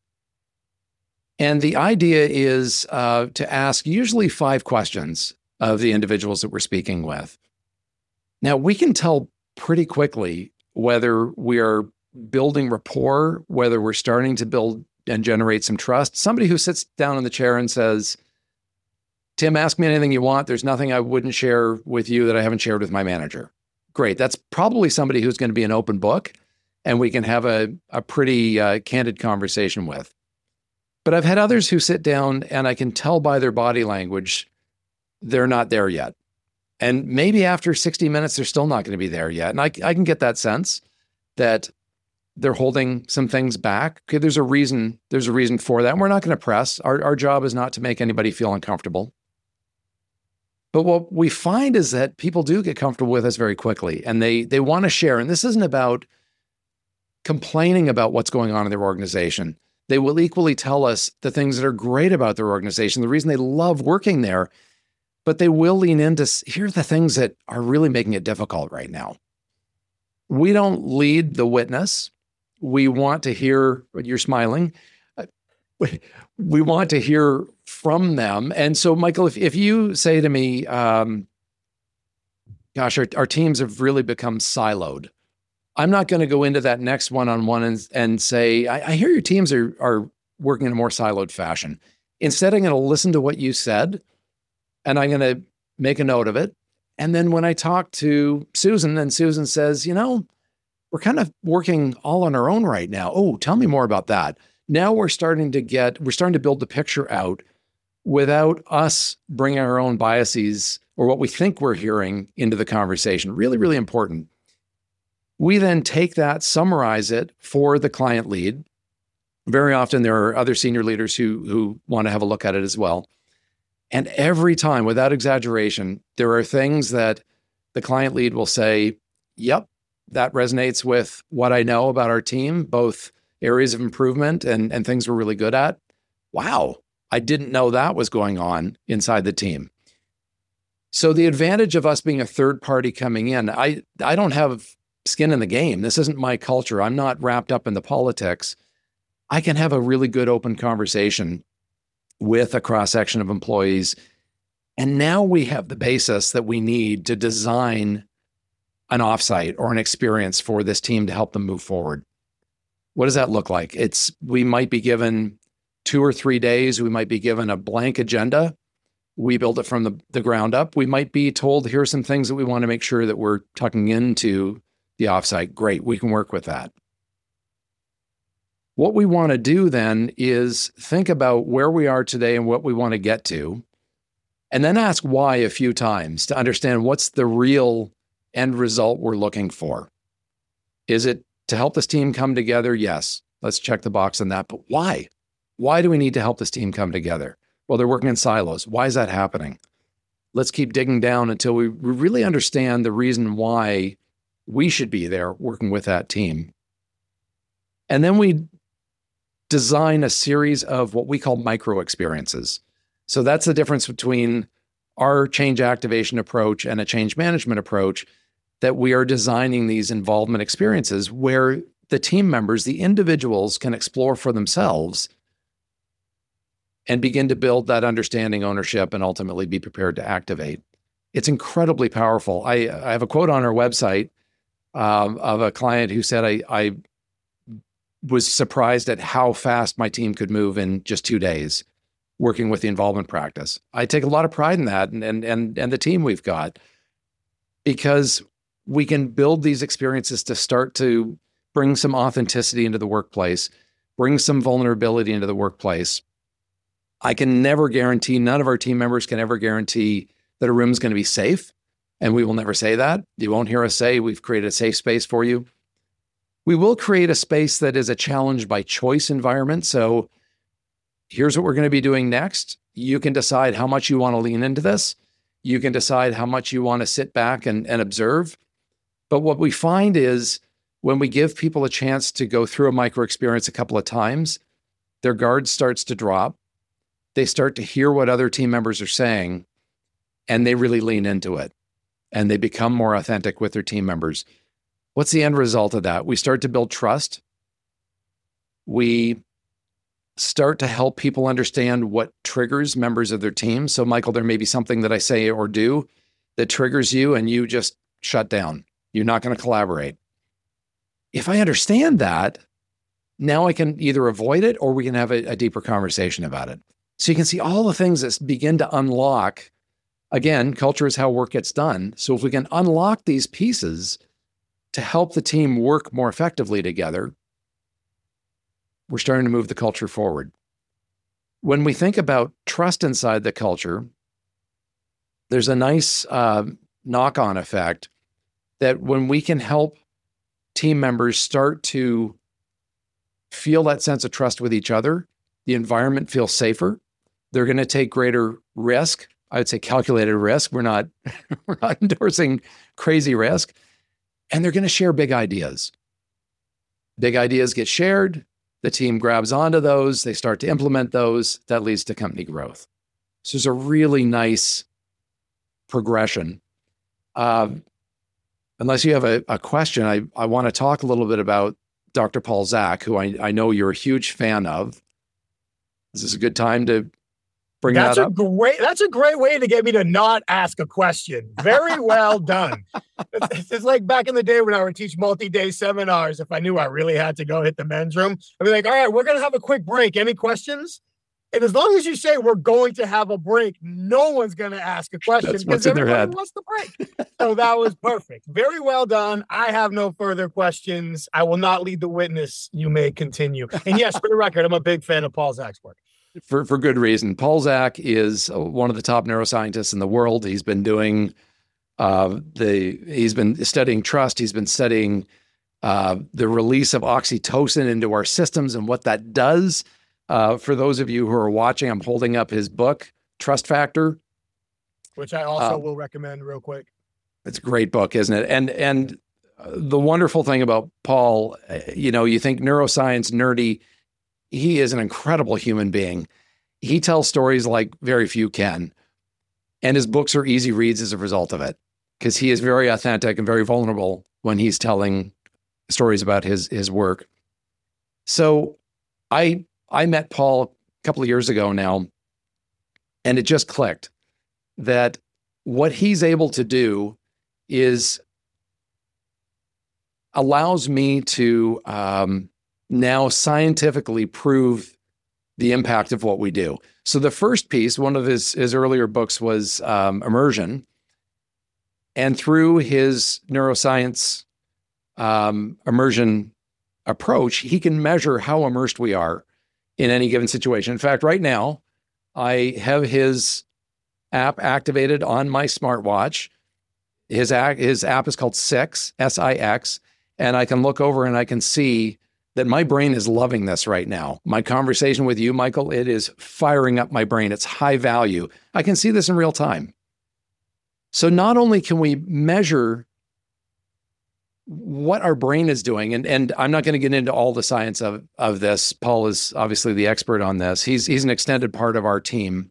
B: And the idea is uh, to ask usually five questions of the individuals that we're speaking with. Now, we can tell pretty quickly whether we are building rapport, whether we're starting to build and generate some trust. Somebody who sits down in the chair and says, Tim, ask me anything you want. There's nothing I wouldn't share with you that I haven't shared with my manager. Great. That's probably somebody who's going to be an open book and we can have a, a pretty uh, candid conversation with. But I've had others who sit down and I can tell by their body language, they're not there yet. And maybe after sixty minutes, they're still not going to be there yet. And I, I can get that sense that they're holding some things back. Okay, there's a reason, there's a reason for that. And we're not going to press. Our, our job is not to make anybody feel uncomfortable. But what we find is that people do get comfortable with us very quickly and they they want to share. And this isn't about complaining about what's going on in their organization. They will equally tell us the things that are great about their organization, the reason they love working there. But they will lean into, here are the things that are really making it difficult right now. We don't lead the witness. We want to hear, you're smiling, we, we want to hear from them. And so, Michael, if, if you say to me, um, gosh, our, our teams have really become siloed, I'm not going to go into that next one-on-one and, and say, I, I hear your teams are, are working in a more siloed fashion. Instead, I'm going to listen to what you said, and I'm going to make a note of it. And then when I talk to Susan, and Susan says, you know, we're kind of working all on our own right now. Oh, tell me more about that. Now we're starting to get, we're starting to build the picture out without us bringing our own biases or what we think we're hearing into the conversation. Really, really important. We then take that, summarize it for the client lead. Very often there are other senior leaders who, who want to have a look at it as well. And every time, without exaggeration, there are things that the client lead will say, yep, that resonates with what I know about our team, both areas of improvement and, and things we're really good at. Wow, I didn't know that was going on inside the team. So the advantage of us being a third party coming in, I, I don't have skin in the game. This isn't my culture. I'm not wrapped up in the politics. I can have a really good open conversation with a cross-section of employees. And now we have the basis that we need to design an offsite or an experience for this team to help them move forward. What does that look like? It's, we might be given two or three days. We might be given a blank agenda. We build it from the, the ground up. We might be told, here are some things that we want to make sure that we're tucking into the offsite. Great, we can work with that. What we want to do then is think about where we are today and what we want to get to, and then ask why a few times to understand what's the real end result we're looking for. Is it to help this team come together? Yes, let's check the box on that. But why? Why do we need to help this team come together? Well, they're working in silos. Why is that happening? Let's keep digging down until we really understand the reason why we should be there working with that team. And then we design a series of what we call micro experiences. So that's the difference between our change activation approach and a change management approach, that we are designing these involvement experiences where the team members, the individuals, can explore for themselves and begin to build that understanding, ownership, and ultimately be prepared to activate. It's incredibly powerful. I, I have a quote on our website um, of a client who said, I, I was surprised at how fast my team could move in just two days working with the involvement practice. I take a lot of pride in that and, and, and, and the team we've got, because we can build these experiences to start to bring some authenticity into the workplace, bring some vulnerability into the workplace. I can never guarantee, none of our team members can ever guarantee that a room is going to be safe. And we will never say that. You won't hear us say, we've created a safe space for you. We will create a space that is a challenge by choice environment. So here's what we're going to be doing next. You can decide how much you want to lean into this. You can decide how much you want to sit back and, and observe. But what we find is when we give people a chance to go through a micro experience a couple of times, their guard starts to drop. They start to hear what other team members are saying, and they really lean into it. And they become more authentic with their team members. What's the end result of that? We start to build trust. We start to help people understand what triggers members of their team. So, Michael, there may be something that I say or do that triggers you and you just shut down. You're not going to collaborate. If I understand that, now I can either avoid it or we can have a, a deeper conversation about it. So you can see all the things that begin to unlock. Again, culture is how work gets done. So if we can unlock these pieces to help the team work more effectively together, we're starting to move the culture forward. When we think about trust inside the culture, there's a nice uh, knock-on effect that when we can help team members start to feel that sense of trust with each other, the environment feels safer. They're going to take greater risk. I would say calculated risk. We're not, we're not endorsing crazy risk. And they're going to share big ideas. Big ideas get shared. The team grabs onto those. They start to implement those. That leads to company growth. So there's a really nice progression. Uh, unless you have a, a question, I, I want to talk a little bit about Doctor Paul Zak, who I, I know you're a huge fan of. Is this a good time to bring
A: that's
B: that
A: a
B: up?
A: Great, that's a great way to get me to not ask a question. Very well done. It's, it's like back in the day when I would teach multi-day seminars. If I knew I really had to go hit the men's room, I'd be like, all right, we're going to have a quick break. Any questions? And as long as you say we're going to have a break, no one's going to ask a question
B: That's what's
A: because
B: in their
A: everybody
B: head.
A: wants the break. So that was perfect. Very well done. I have no further questions. I will not lead the witness. You may continue. And yes, for the record, I'm a big fan of Paul Zach's work.
B: For for good reason. Paul Zach is one of the top neuroscientists in the world. He's been doing uh, the he's been studying trust. He's been studying uh, the release of oxytocin into our systems and what that does. Uh, for those of you who are watching, I'm holding up his book, Trust Factor,
A: which I also
B: uh,
A: will recommend real quick.
B: It's a great book, isn't it? And and the wonderful thing about Paul, you know, you think neuroscience nerdy. He is an incredible human being. He tells stories like very few can. And his books are easy reads as a result of it, because he is very authentic and very vulnerable when he's telling stories about his, his work. So I, I met Paul a couple of years ago now, and it just clicked that what he's able to do is allows me to, um, now scientifically prove the impact of what we do. So the first piece, one of his, his earlier books was um, Immersion. And through his neuroscience um, immersion approach, he can measure how immersed we are in any given situation. In fact, right now, I have his app activated on my smartwatch. His, app, his app is called Six, S I X, and I can look over and I can see that my brain is loving this right now. My conversation with you, Michael, it is firing up my brain. It's high value. I can see this in real time. So not only can we measure what our brain is doing, and, and I'm not going to get into all the science of, of this. Paul is obviously the expert on this. He's, he's an extended part of our team.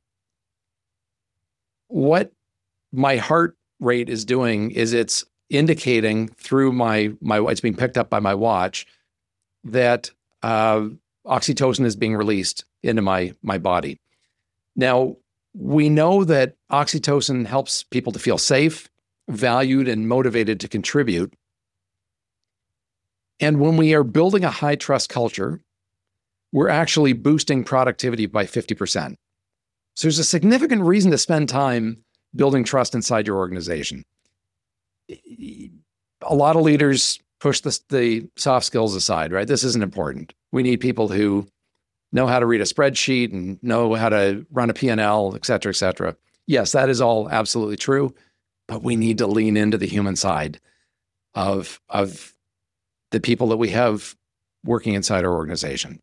B: What my heart rate is doing is it's indicating through my, my it's being picked up by my watch that uh, oxytocin is being released into my, my body. Now, we know that oxytocin helps people to feel safe, valued, and motivated to contribute. And when we are building a high trust culture, we're actually boosting productivity by fifty percent. So there's a significant reason to spend time building trust inside your organization. A lot of leaders push the, the soft skills aside, right? This isn't important. We need people who know how to read a spreadsheet and know how to run a P and L, et cetera, et cetera. Yes, that is all absolutely true, but we need to lean into the human side of, of the people that we have working inside our organization.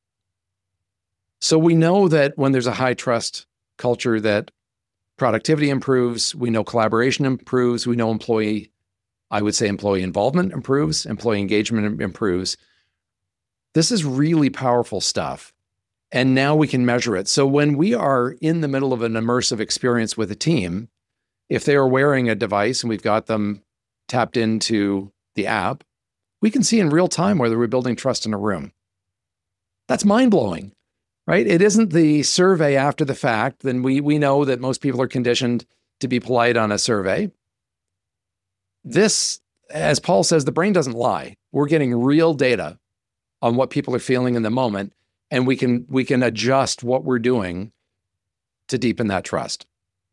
B: So we know that when there's a high trust culture that productivity improves, we know collaboration improves, we know employee I would say employee involvement improves, employee engagement improves. This is really powerful stuff. And now we can measure it. So when we are in the middle of an immersive experience with a team, if they are wearing a device and we've got them tapped into the app, we can see in real time whether we're building trust in a room. That's mind-blowing, right? It isn't the survey after the fact. Then we, we know that most people are conditioned to be polite on a survey. This, as Paul says, the brain doesn't lie. We're getting real data on what people are feeling in the moment, and we can we can adjust what we're doing to deepen that trust.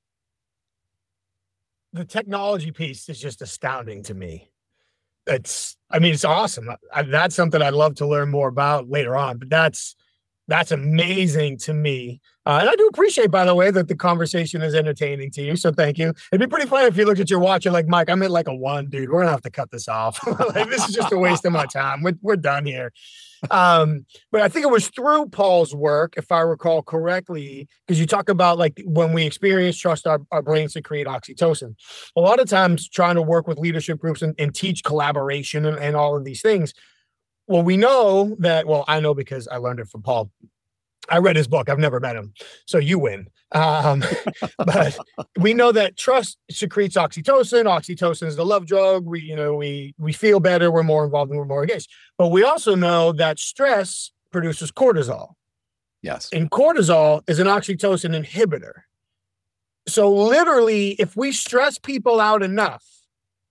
A: The technology piece is just astounding to me. It's, I mean, it's awesome. I, that's something I'd love to learn more about later on, but that's that's amazing to me. Uh, and I do appreciate, by the way, that the conversation is entertaining to you. So thank you. It'd be pretty funny if you looked at your watch and like, Mike, I'm at like a one, dude. We're gonna have to cut this off. Like, this is just a waste of my time. We're, we're done here. Um, but I think it was through Paul's work, if I recall correctly, because you talk about like when we experience trust, our, our brains secrete oxytocin. A lot of times trying to work with leadership groups and, and teach collaboration and, and all of these things. Well, we know that, well, I know because I learned it from Paul. I read his book. I've never met him. So you win. Um, but we know that trust secretes oxytocin. Oxytocin is the love drug. We, you know, we, we feel better. We're more involved and we're more engaged. But we also know that stress produces cortisol.
B: Yes.
A: And cortisol is an oxytocin inhibitor. So literally, if we stress people out enough,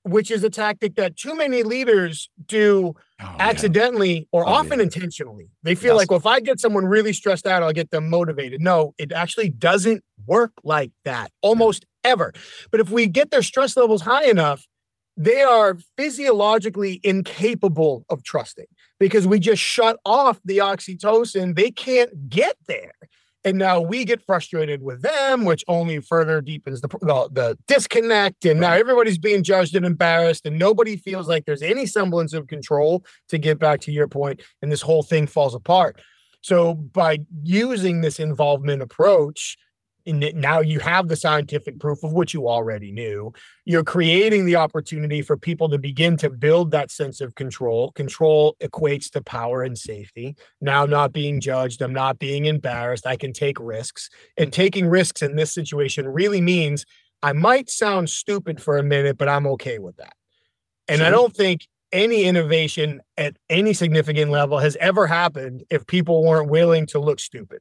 A: which is a tactic that too many leaders do
B: Oh,
A: accidentally
B: yeah.
A: or
B: Oh,
A: often
B: yeah.
A: intentionally. They feel
B: Yes.
A: like, well, if I get someone really stressed out, I'll get them motivated. No, it actually doesn't work like that almost ever. But if we get their stress levels high enough, they are physiologically incapable of trusting because we just shut off the oxytocin. They can't get there. And now we get frustrated with them, which only further deepens the, the, the disconnect. And now
B: Right.
A: everybody's being judged and embarrassed, and nobody feels like there's any semblance of control, to get back to your point, and this whole thing falls apart. So by using this involvement approach, and now you have the scientific proof of what you already knew. You're creating the opportunity for people to begin to build that sense of control. Control equates to power and safety. Now, not being judged, I'm not being embarrassed. I can take risks. And taking risks in this situation really means I might sound stupid for a minute, but I'm okay with that. And
B: Sure.
A: I don't think any innovation at any significant level has ever happened if people weren't willing to look stupid.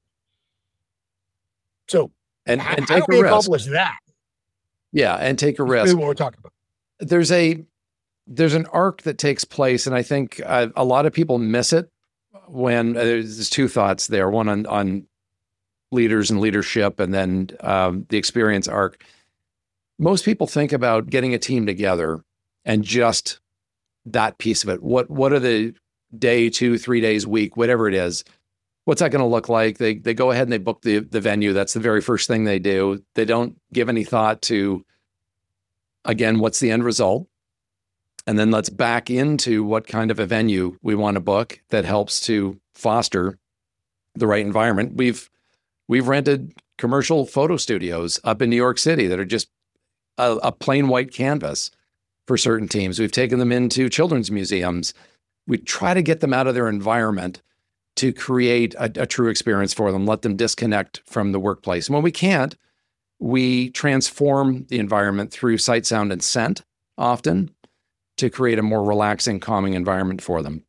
A: So,
B: And,
A: how,
B: and
A: how
B: take
A: do we
B: a risk.
A: accomplish that?
B: Yeah, and take a
A: That's
B: risk.
A: really what we're talking about.
B: There's a there's an arc that takes place, and I think uh, a lot of people miss it when uh, there's, there's two thoughts there. One on on leaders and leadership, and then um, the experience arc. Most people think about getting a team together and just that piece of it. What what are the day, two, three days, week, whatever it is. What's that going to look like? They they go ahead and they book the the venue. That's the very first thing they do. They don't give any thought to, again, what's the end result? And then let's back into what kind of a venue we want to book that helps to foster the right environment. We've we've rented commercial photo studios up in New York City that are just a, a plain white canvas for certain teams. We've taken them into children's museums. We try to get them out of their environment to create a, a true experience for them, let them disconnect from the workplace. And when we can't, we transform the environment through sight, sound, and scent often to create a more relaxing, calming environment for them.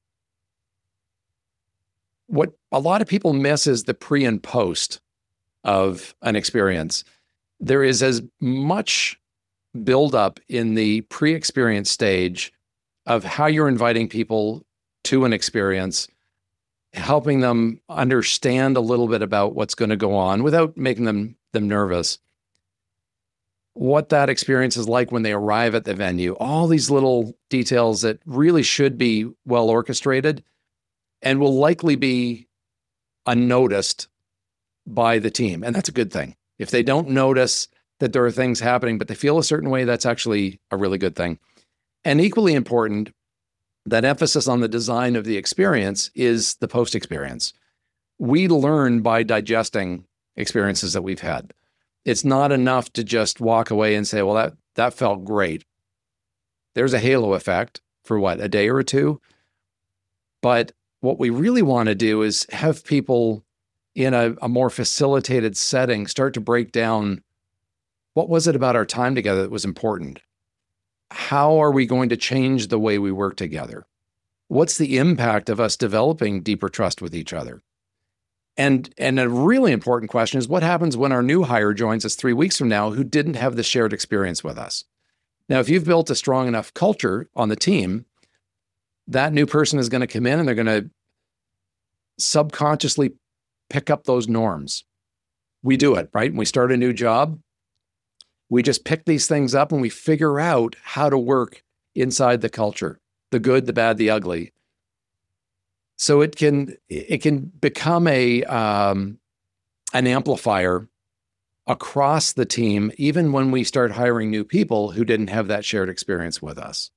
B: What a lot of people miss is the pre and post of an experience. There is as much buildup in the pre-experience stage of how you're inviting people to an experience, helping them understand a little bit about what's going to go on without making them them nervous. What that experience is like when they arrive at the venue, all these little details that really should be well orchestrated and will likely be unnoticed by the team. And that's a good thing. If they don't notice that there are things happening, but they feel a certain way, that's actually a really good thing. And equally important, that emphasis on the design of the experience is the post-experience. We learn by digesting experiences that we've had. It's not enough to just walk away and say, well, that, that felt great. There's a halo effect for what, a day or two? But what we really want to do is have people in a, a more facilitated setting start to break down, what was it about our time together that was important? How are we going to change the way we work together? What's the impact of us developing deeper trust with each other? And, and a really important question is, what happens when our new hire joins us three weeks from now who didn't have the shared experience with us? Now, if you've built a strong enough culture on the team, that new person is going to come in and they're going to subconsciously pick up those norms. We do it, right? When we start a new job, we just pick these things up and we figure out how to work inside the culture, the good, the bad, the ugly. So it can it can become a um, an amplifier across the team, even when we start hiring new people who didn't have that shared experience with us.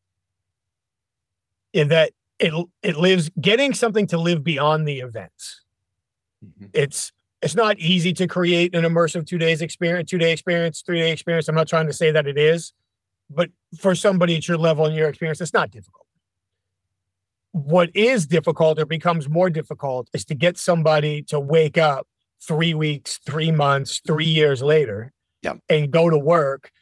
A: In that it it lives getting something to live beyond the events. Mm-hmm. It's It's not easy to create an immersive two days experience, two day experience, three day experience. I'm not trying to say that it is, but for somebody at your level and your experience, it's not difficult. What is difficult or becomes more difficult is to get somebody to wake up three weeks, three months, three years later
B: yeah.
A: and go to work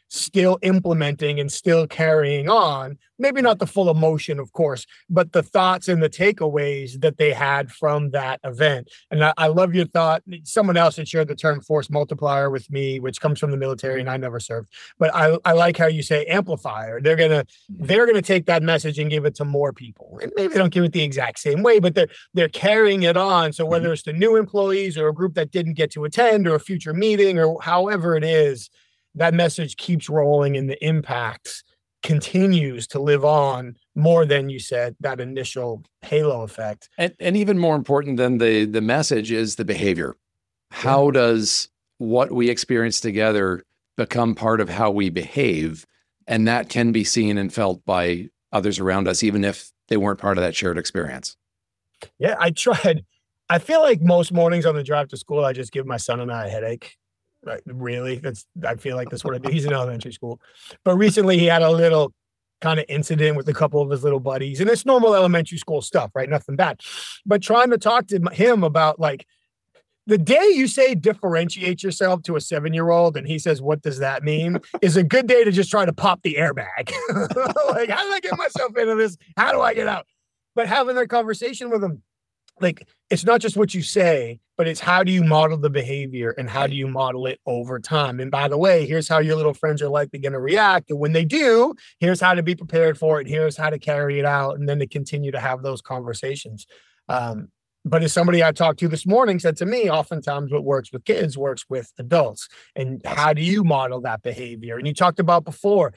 A: still implementing and still carrying on, maybe not the full emotion, of course, but the thoughts and the takeaways that they had from that event. And I, I love your thought. Someone else had shared the term force multiplier with me, which comes from the military and I never served, but I, I like how you say amplifier. They're going to, they're going to take that message and give it to more people. And maybe they don't give it the exact same way, but they're, they're carrying it on. So whether it's the new employees or a group that didn't get to attend or a future meeting or however it is, that message keeps rolling and the impact continues to live on more than you said, that initial halo effect.
B: And, and even more important than the, the message is the behavior. How yeah. does what we experience together become part of how we behave? And that can be seen and felt by others around us, even if they weren't part of that shared experience.
A: Yeah, I tried. I feel like most mornings on the drive to school, I just give my son and I a headache. Right, really, that's. I feel like that's what I do. He's in elementary school, but recently he had a little kind of incident with a couple of his little buddies, and it's normal elementary school stuff, right? Nothing bad. But trying to talk to him about like the day you say differentiate yourself to a seven-year-old, and he says, "What does that mean?" is a good day to just try to pop the airbag. Like, how do I get myself into this? How do I get out? But having that conversation with him. Like, it's not just what you say, but it's how do you model the behavior and how do you model it over time? And by the way, here's how your little friends are likely going to react. And when they do, here's how to be prepared for it. Here's how to carry it out. And then to continue to have those conversations. Um, but as somebody I talked to this morning said to me, oftentimes what works with kids works with adults. And how do you model that behavior? And you talked about before,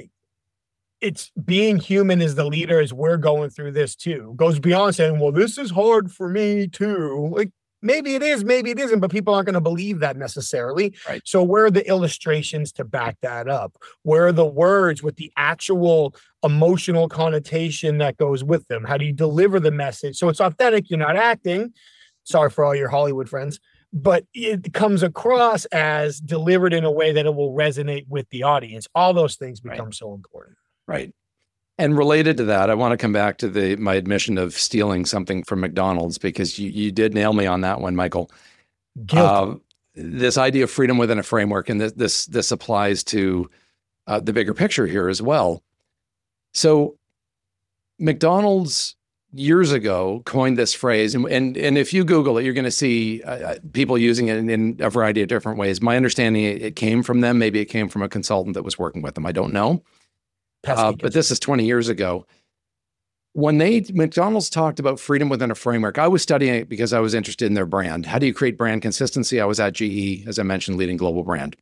A: it's being human as the leader as we're going through this too. Goes beyond saying, well, this is hard for me too. Like maybe it is, maybe it isn't, but people aren't going to believe that necessarily.
B: Right.
A: So where are the illustrations to back that up? Where are the words with the actual emotional connotation that goes with them? How do you deliver the message? So it's authentic. You're not acting. Sorry for all your Hollywood friends, but it comes across as delivered in a way that it will resonate with the audience. All those things become right. so important.
B: Right. And related to that, I want to come back to the my admission of stealing something from McDonald's, because you, you did nail me on that one, Michael. Uh, this idea of freedom within a framework, and this this, this applies to uh, the bigger picture here as well. So McDonald's years ago coined this phrase, and and, and if you Google it, you're going to see uh, people using it in, in a variety of different ways. My understanding, it, it came from them. Maybe it came from a consultant that was working with them. I don't know. Uh, but this is twenty years ago. When they McDonald's talked about freedom within a framework, I was studying it because I was interested in their brand. How do you create brand consistency? I was at G E, as I mentioned, leading global brand.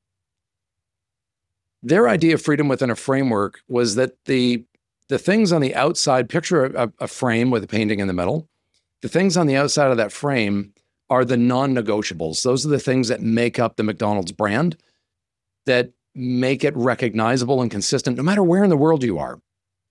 B: Their idea of freedom within a framework was that the, the things on the outside, picture a, a frame with a painting in the middle. The things on the outside of that frame are the non-negotiables. Those are the things that make up the McDonald's brand, that make it recognizable and consistent no matter where in the world you are.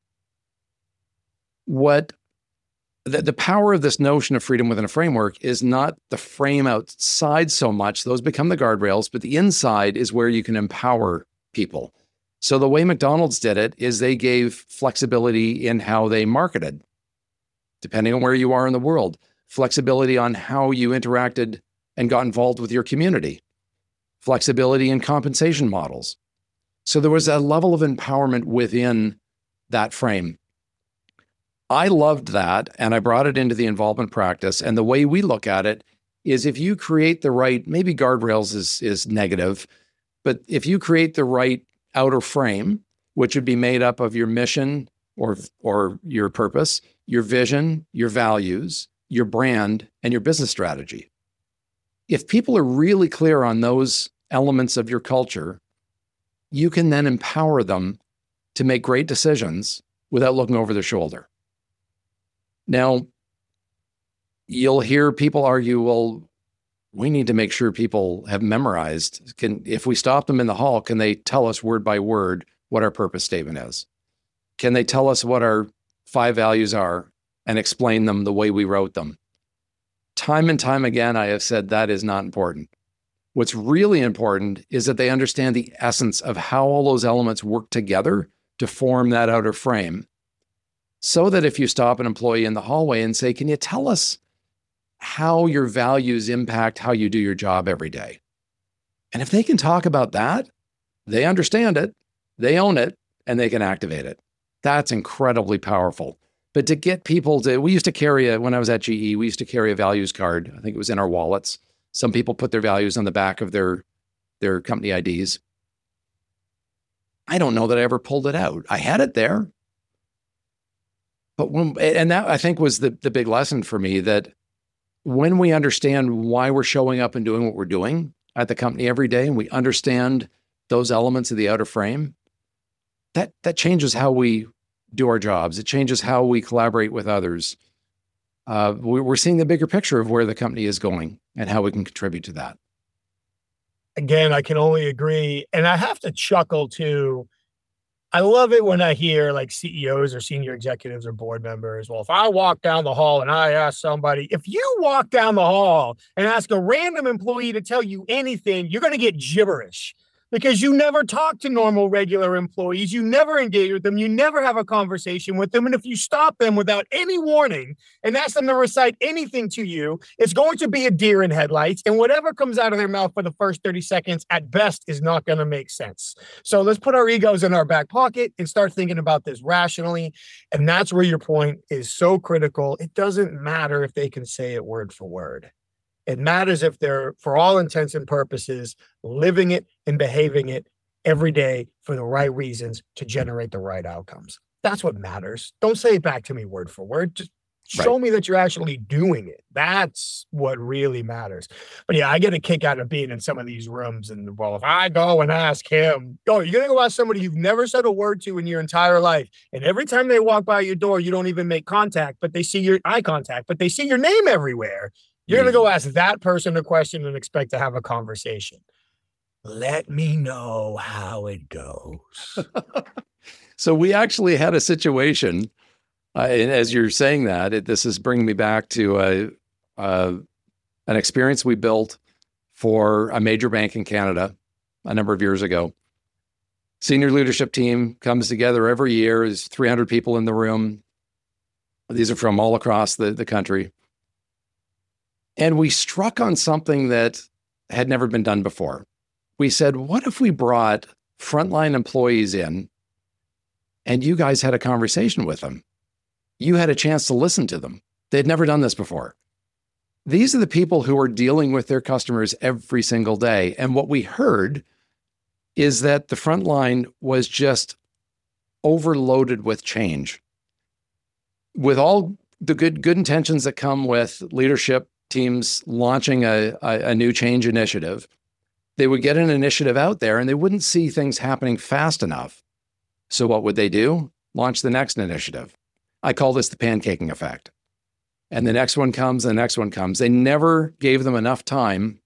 B: What the, the power of this notion of freedom within a framework is not the frame outside so much. Those become the guardrails, but the inside is where you can empower people. So the way McDonald's did it is they gave flexibility in how they marketed, depending on where you are in the world, flexibility on how you interacted and got involved with your community, flexibility in compensation models. So there was a level of empowerment within that frame. I loved that, and I brought it into the involvement practice. And the way we look at it is, if you create the right, maybe guardrails is, is negative, but if you create the right outer frame, which would be made up of your mission or, or your purpose, your vision, your values, your brand, and your business strategy. If people are really clear on those elements of your culture, you can then empower them to make great decisions without looking over their shoulder. Now, you'll hear people argue, well, we need to make sure people have memorized. Can, if we stop them in the hall, can they tell us word by word what our purpose statement is? Can they tell us what our five values are and explain them the way we wrote them? Time and time again, I have said that is not important. What's really important is that they understand the essence of how all those elements work together to form that outer frame. So that if you stop an employee in the hallway and say, can you tell us how your values impact how you do your job every day? And if they can talk about that, they understand it, They own it and they can activate it. That's incredibly powerful. But to get people to, we used to carry a, when I was at G E, we used to carry a values card. I think it was in our wallets. Some people put their values on the back of their, their company I Ds. I don't know that I ever pulled it out. I had it there. But when, and that I think was the, the big lesson for me, that when we understand why we're showing up and doing what we're doing at the company every day, and we understand those elements of the outer frame, that that changes how we do our jobs. It changes how we collaborate with others. Uh, we're seeing the bigger picture of where the company is going and how we can contribute to that.
A: Again, I can only agree. And I have to chuckle too. I love it when I hear like C E Os or senior executives or board members. Well, if I walk down the hall and I ask somebody, if you walk down the hall and ask a random employee to tell you anything, you're going to get gibberish. Because you never talk to normal, regular employees. You never engage with them. You never have a conversation with them. And if you stop them without any warning and ask them to recite anything to you, it's going to be a deer in headlights. And whatever comes out of their mouth for the first thirty seconds, at best, is not going to make sense. So let's put our egos in our back pocket and start thinking about this rationally. And that's where your point is so critical. It doesn't matter if they can say it word for word. It matters if they're, for all intents and purposes, living it and behaving it every day for the right reasons to generate the right outcomes. That's what matters. Don't say it back to me word for word. Just show right. me that you're actually doing it. That's what really matters. But yeah, I get a kick out of being in some of these rooms. And well, if I go and ask him, oh, you're going to go ask somebody you've never said a word to in your entire life. And every time they walk by your door, you don't even make contact, but they see your eye contact, but they see your name everywhere. You're going to go ask that person a question and expect to have a conversation. Let me know how it goes.
B: So we actually had a situation, uh, and as you're saying that, it, this is bringing me back to uh, uh, an experience we built for a major bank in Canada a number of years ago. Senior leadership team comes together every year. There's three hundred people in the room. These are from all across the, the country. And we struck on something that had never been done before. We said, what if we brought frontline employees in and you guys had a conversation with them? You had a chance to listen to them. They'd never done this before. These are the people who are dealing with their customers every single day. And what we heard is that the frontline was just overloaded with change. With all the good, good intentions that come with leadership teams launching a, a, a new change initiative, they would get an initiative out there and they wouldn't see things happening fast enough. So what would they do? Launch the next initiative. I call this the pancaking effect. And the next one comes, the next one comes. They never gave them enough time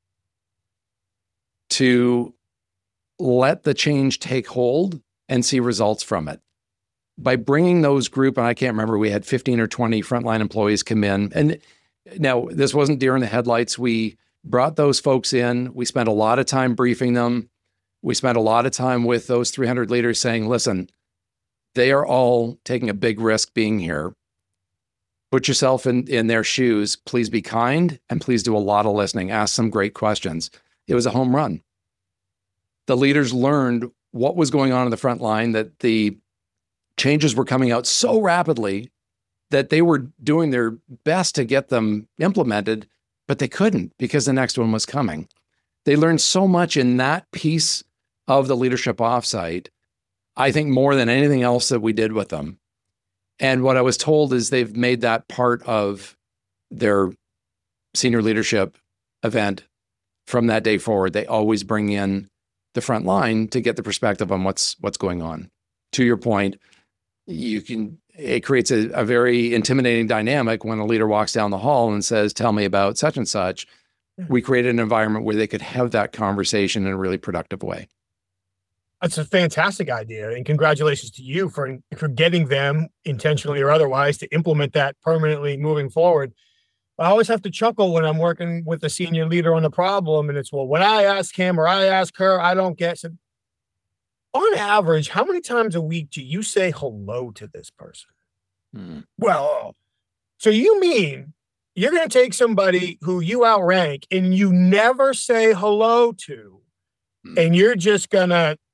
B: to let the change take hold and see results from it. By bringing those group, and I can't remember, we had fifteen or twenty frontline employees come in. And now, this wasn't deer in the headlights. We brought those folks in. We spent a lot of time briefing them. We spent a lot of time with those three hundred leaders saying, listen, they are all taking a big risk being here. Put yourself in, in their shoes. Please be kind and please do a lot of listening. Ask some great questions. It was a home run. The leaders learned what was going on in the front line, that the changes were coming out so rapidly that they were doing their best to get them implemented, but they couldn't because the next one was coming. They learned so much in that piece of the leadership offsite, I think more than anything else that we did with them. And what I was told is they've made that part of their senior leadership event from that day forward. They always bring in the front line to get the perspective on what's what's going on. To your point, you can it creates a, a very intimidating dynamic when a leader walks down the hall and says, tell me about such and such. We created an environment where they could have that conversation in a really productive way.
A: That's a fantastic idea. And congratulations to you for, for getting them, intentionally or otherwise, to implement that permanently moving forward. I always have to chuckle when I'm working with a senior leader on a problem. And it's, well, when I ask him or I ask her, I don't get. So on average, how many times a week do you say hello to this person? Hmm. Well, so you mean you're going to take somebody who you outrank and you never say hello to, hmm. and you're just going to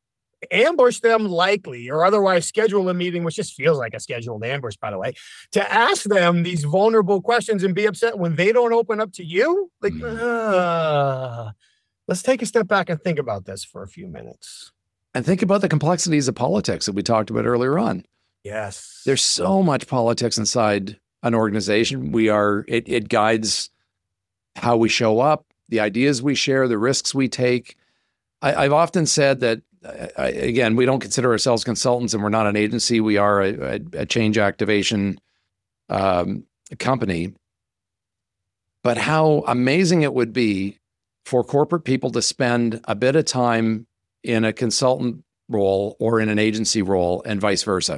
A: ambush them likely, or otherwise schedule a meeting, which just feels like a scheduled ambush, by the way, to ask them these vulnerable questions and be upset when they don't open up to you. Like,
B: Mm.
A: uh, let's take a step back and think about this for a few minutes.
B: And think about the complexities of politics that we talked about earlier on.
A: Yes.
B: There's so much politics inside an organization. We are, it, it guides how we show up, the ideas we share, the risks we take. I, I've often said that, I, again, we don't consider ourselves consultants and we're not an agency. We are a, a, a change activation um, company. But how amazing it would be for corporate people to spend a bit of time in a consultant role or in an agency role and vice versa.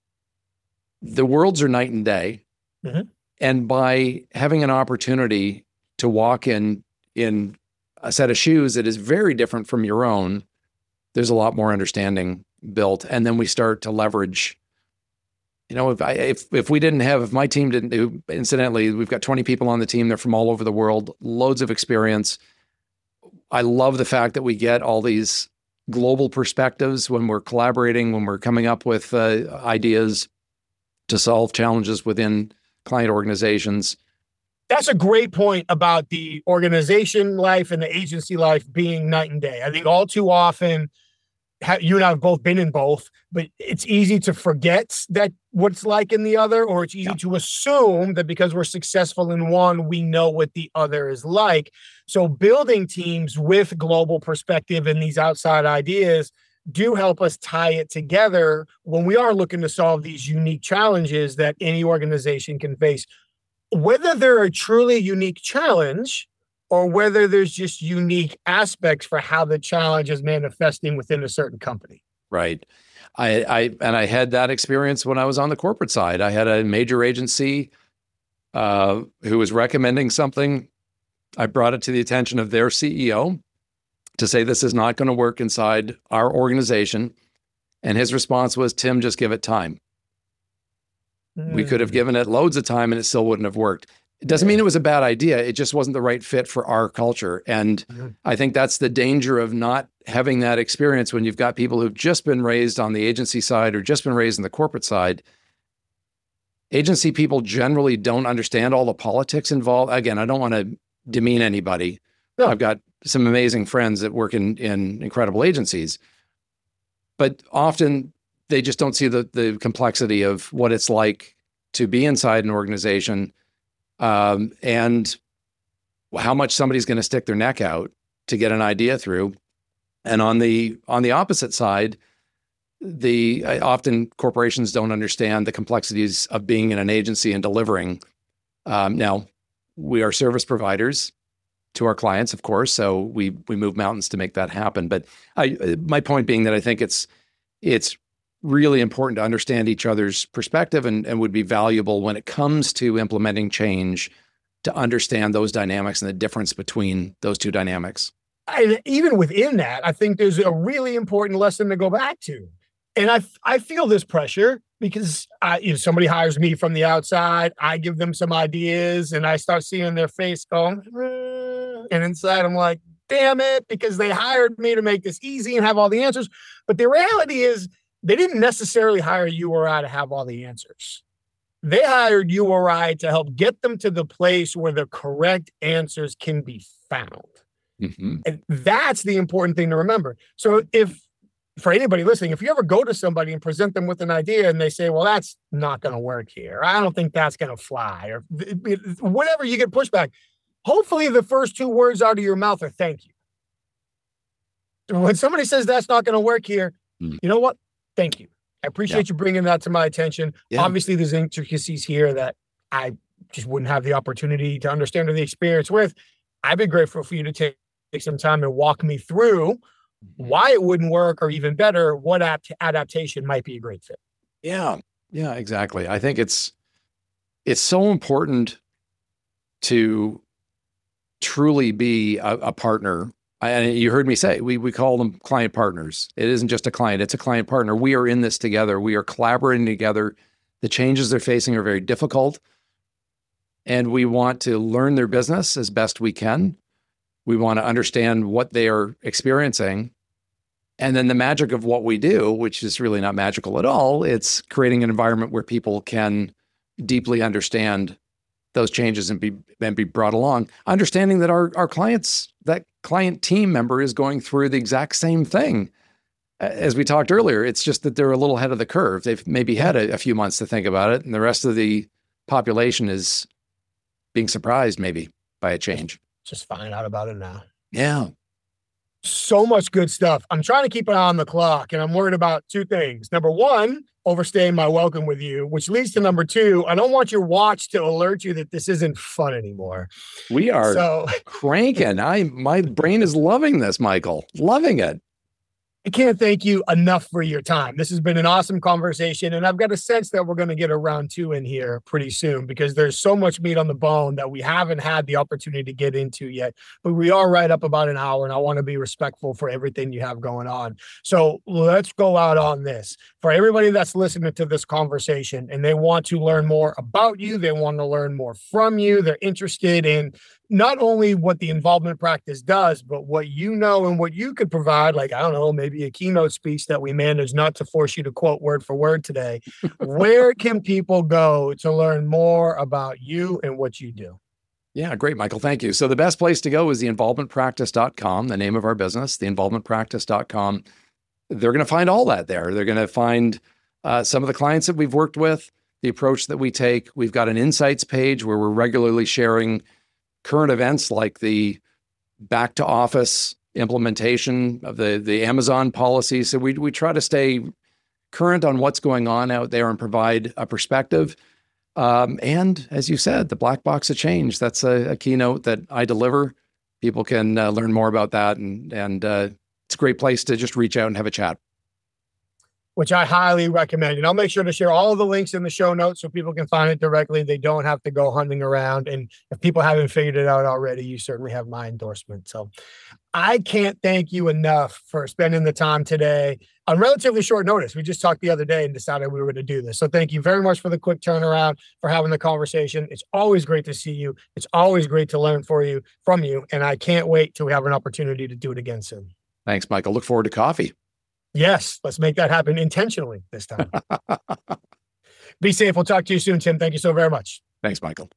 B: The worlds are night and day.
A: Mm-hmm.
B: And by having an opportunity to walk in, in a set of shoes that is very different from your own, there's a lot more understanding built. And then we start to leverage, you know, if I, if, if we didn't have, if my team didn't do, incidentally, we've got twenty people on the team. They're from all over the world, loads of experience. I love the fact that we get all these global perspectives when we're collaborating, when we're coming up with uh, ideas to solve challenges within client organizations.
A: That's a great point about the organization life and the agency life being night and day. I think all too often, you and I have both been in both, but it's easy to forget that what it's like in the other, or it's easy yeah. to assume that because we're successful in one, we know what the other is like. So building teams with global perspective and these outside ideas do help us tie it together when we are looking to solve these unique challenges that any organization can face. Whether they're a truly unique challenge or whether there's just unique aspects for how the challenge is manifesting within a certain company.
B: Right. I, I and I had that experience when I was on the corporate side. I had a major agency uh, who was recommending something. I brought it to the attention of their C E O to say, this is not going to work inside our organization. And his response was, Tim, just give it time. Mm. We could have given it loads of time and it still wouldn't have worked. It doesn't mean it was a bad idea. It just wasn't the right fit for our culture. And mm-hmm. I think that's the danger of not having that experience when you've got people who've just been raised on the agency side or just been raised on the corporate side. Agency people generally don't understand all the politics involved. Again, I don't want to demean anybody. No. I've got some amazing friends that work in, in incredible agencies, but often they just don't see the, the complexity of what it's like to be inside an organization. Um, and how much somebody's going to stick their neck out to get an idea through. And on the on the opposite side, the uh, often corporations don't understand the complexities of being in an agency and delivering. Um, now, we are service providers to our clients, of course, so we we move mountains to make that happen. But I, my point being that I think it's it's really important to understand each other's perspective and, and would be valuable when it comes to implementing change to understand those dynamics and the difference between those two dynamics.
A: And even within that, I think there's a really important lesson to go back to. And I, I feel this pressure because I, you know, somebody hires me from the outside, I give them some ideas and I start seeing their face going, eh, and inside I'm like, damn it, because they hired me to make this easy and have all the answers. But the reality is, they didn't necessarily hire you or I to have all the answers. They hired you or I to help get them to the place where the correct answers can be found. Mm-hmm. And that's the important thing to remember. So if, for anybody listening, if you ever go to somebody and present them with an idea and they say, well, that's not going to work here, I don't think that's going to fly, or whatever, you get pushback. Hopefully the first two words out of your mouth are thank you. When somebody says that's not going to work here, mm-hmm. you know what? Thank you. I appreciate yeah. you bringing that to my attention. Yeah. Obviously, there's intricacies here that I just wouldn't have the opportunity to understand or the experience with. I'd be grateful for you to take, take some time and walk me through why it wouldn't work, or even better, what apt- adaptation might be a great fit.
B: Yeah, yeah, exactly. I think it's it's so important to truly be a, a partner. And you heard me say, we we call them client partners. It isn't just a client, it's a client partner. We are in this together. We are collaborating together. The changes they're facing are very difficult. And we want to learn their business as best we can. We want to understand what they are experiencing And then the magic of what we do, which is really not magical at all, it's creating an environment where people can deeply understand those changes and be and be brought along, understanding that our our clients, that client team member is going through the exact same thing. As we talked earlier, it's just that they're a little ahead of the curve. They've maybe had a, a few months to think about it, and the rest of the population is being surprised maybe by a change.
A: Just finding out about it now.
B: Yeah.
A: So much good stuff. I'm trying to keep an eye on the clock, and I'm worried about two things. Number one, overstaying my welcome with you, which leads to number two, I don't want your watch to alert you that this isn't fun anymore.
B: We are
A: so,
B: cranking. I my brain is loving this, Michael. Loving it.
A: I can't thank you enough for your time. This has been an awesome conversation, and I've got a sense that we're going to get a round two in here pretty soon because there's so much meat on the bone that we haven't had the opportunity to get into yet. But we are right up about an hour, and I want to be respectful for everything you have going on. So let's go out on this. For everybody that's listening to this conversation and they want to learn more about you, they want to learn more from you, they're interested in not only what the involvement practice does, but what you know and what you could provide, like, I don't know, maybe a keynote speech that we managed not to force you to quote word for word today. Where can people go to learn more about you and what you do?
B: Yeah, great, Michael. Thank you. So the best place to go is the involvement practice dot com, the name of our business, the involvement practice dot com. They're going to find all that there. They're going to find uh, some of the clients that we've worked with, the approach that we take. We've got an insights page where we're regularly sharing current events like the back to office implementation of the, the Amazon policy. So we we try to stay current on what's going on out there and provide a perspective. Um, and as you said, the black box of change, that's a, a keynote that I deliver. People can uh, learn more about that. And, and uh, it's a great place to just reach out and have a chat.
A: Which I highly recommend. And I'll make sure to share all of the links in the show notes so people can find it directly. They don't have to go hunting around. And if people haven't figured it out already, you certainly have my endorsement. So I can't thank you enough for spending the time today on relatively short notice. We just talked the other day and decided we were going to do this. So thank you very much for the quick turnaround, for having the conversation. It's always great to see you. It's always great to learn for you from you. And I can't wait till we have an opportunity to do it again soon.
B: Thanks, Michael. Look forward to coffee.
A: Yes, let's make that happen intentionally this time. Be safe. We'll talk to you soon, Tim. Thank you so very much.
B: Thanks, Michael.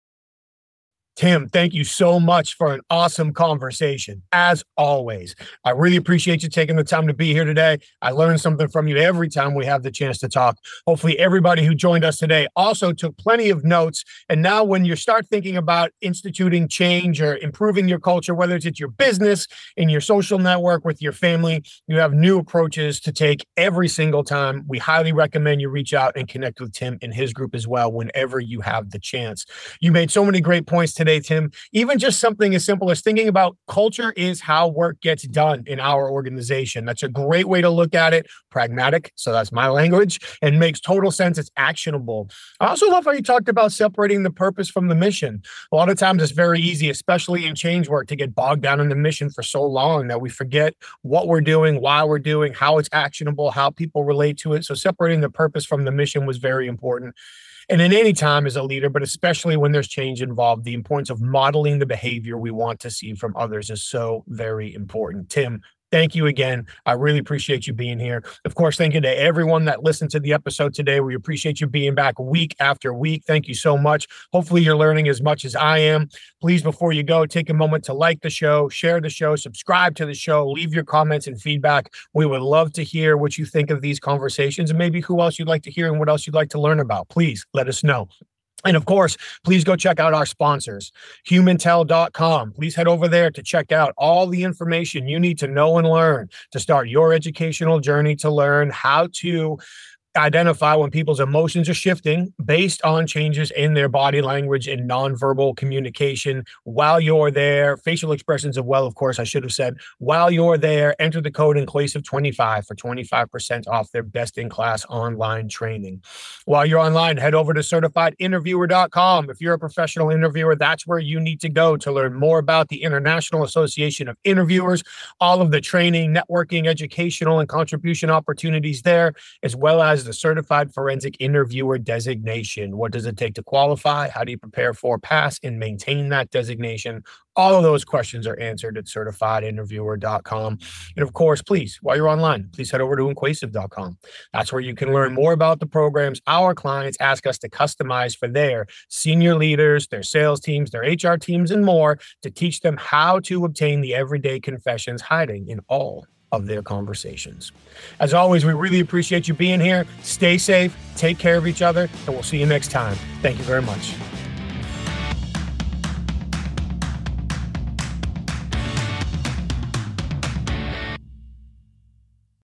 A: Tim, thank you so much for an awesome conversation, as always. I really appreciate you taking the time to be here today. I learn something from you every time we have the chance to talk. Hopefully, everybody who joined us today also took plenty of notes. And now when you start thinking about instituting change or improving your culture, whether it's at your business, in your social network, with your family, you have new approaches to take every single time. We highly recommend you reach out and connect with Tim and his group as well whenever you have the chance. You made so many great points today. Today, Tim, even just something as simple as thinking about culture is how work gets done in our organization. That's a great way to look at it. Pragmatic, so that's my language, and makes total sense. It's actionable. I also love how you talked about separating the purpose from the mission. A lot of times it's very easy, especially in change work, to get bogged down in the mission for so long that we forget what we're doing, why we're doing, how it's actionable, how people relate to it. So separating the purpose from the mission was very important. And in any time as a leader, but especially when there's change involved, the importance of modeling the behavior we want to see from others is so very important. Tim, thank you again. I really appreciate you being here. Of course, thank you to everyone that listened to the episode today. We appreciate you being back week after week. Thank you so much. Hopefully you're learning as much as I am. Please, before you go, take a moment to like the show, share the show, subscribe to the show, leave your comments and feedback. We would love to hear what you think of these conversations and maybe who else you'd like to hear and what else you'd like to learn about. Please let us know. And of course, please go check out our sponsors, humantel dot com. Please head over there to check out all the information you need to know and learn to start your educational journey to learn how to identify when people's emotions are shifting based on changes in their body language and nonverbal communication. While you're there, facial expressions as well, of course, I should have said, while you're there, enter the code inclusive twenty-five for twenty-five percent off their best-in-class online training. While you're online, head over to certified interviewer dot com. If you're a professional interviewer, that's where you need to go to learn more about the International Association of Interviewers, all of the training, networking, educational, and contribution opportunities there, as well as is the Certified Forensic Interviewer designation. What does it take to qualify? How do you prepare for, pass, and maintain that designation? All of those questions are answered at certified interviewer dot com. And of course, please, while you're online, please head over to inquasive dot com. That's where you can learn more about the programs our clients ask us to customize for their senior leaders, their sales teams, their H R teams, and more to teach them how to obtain the everyday confessions hiding in all of their conversations. As always, we really appreciate you being here. Stay safe, take care of each other, and we'll see you next time. Thank you very much.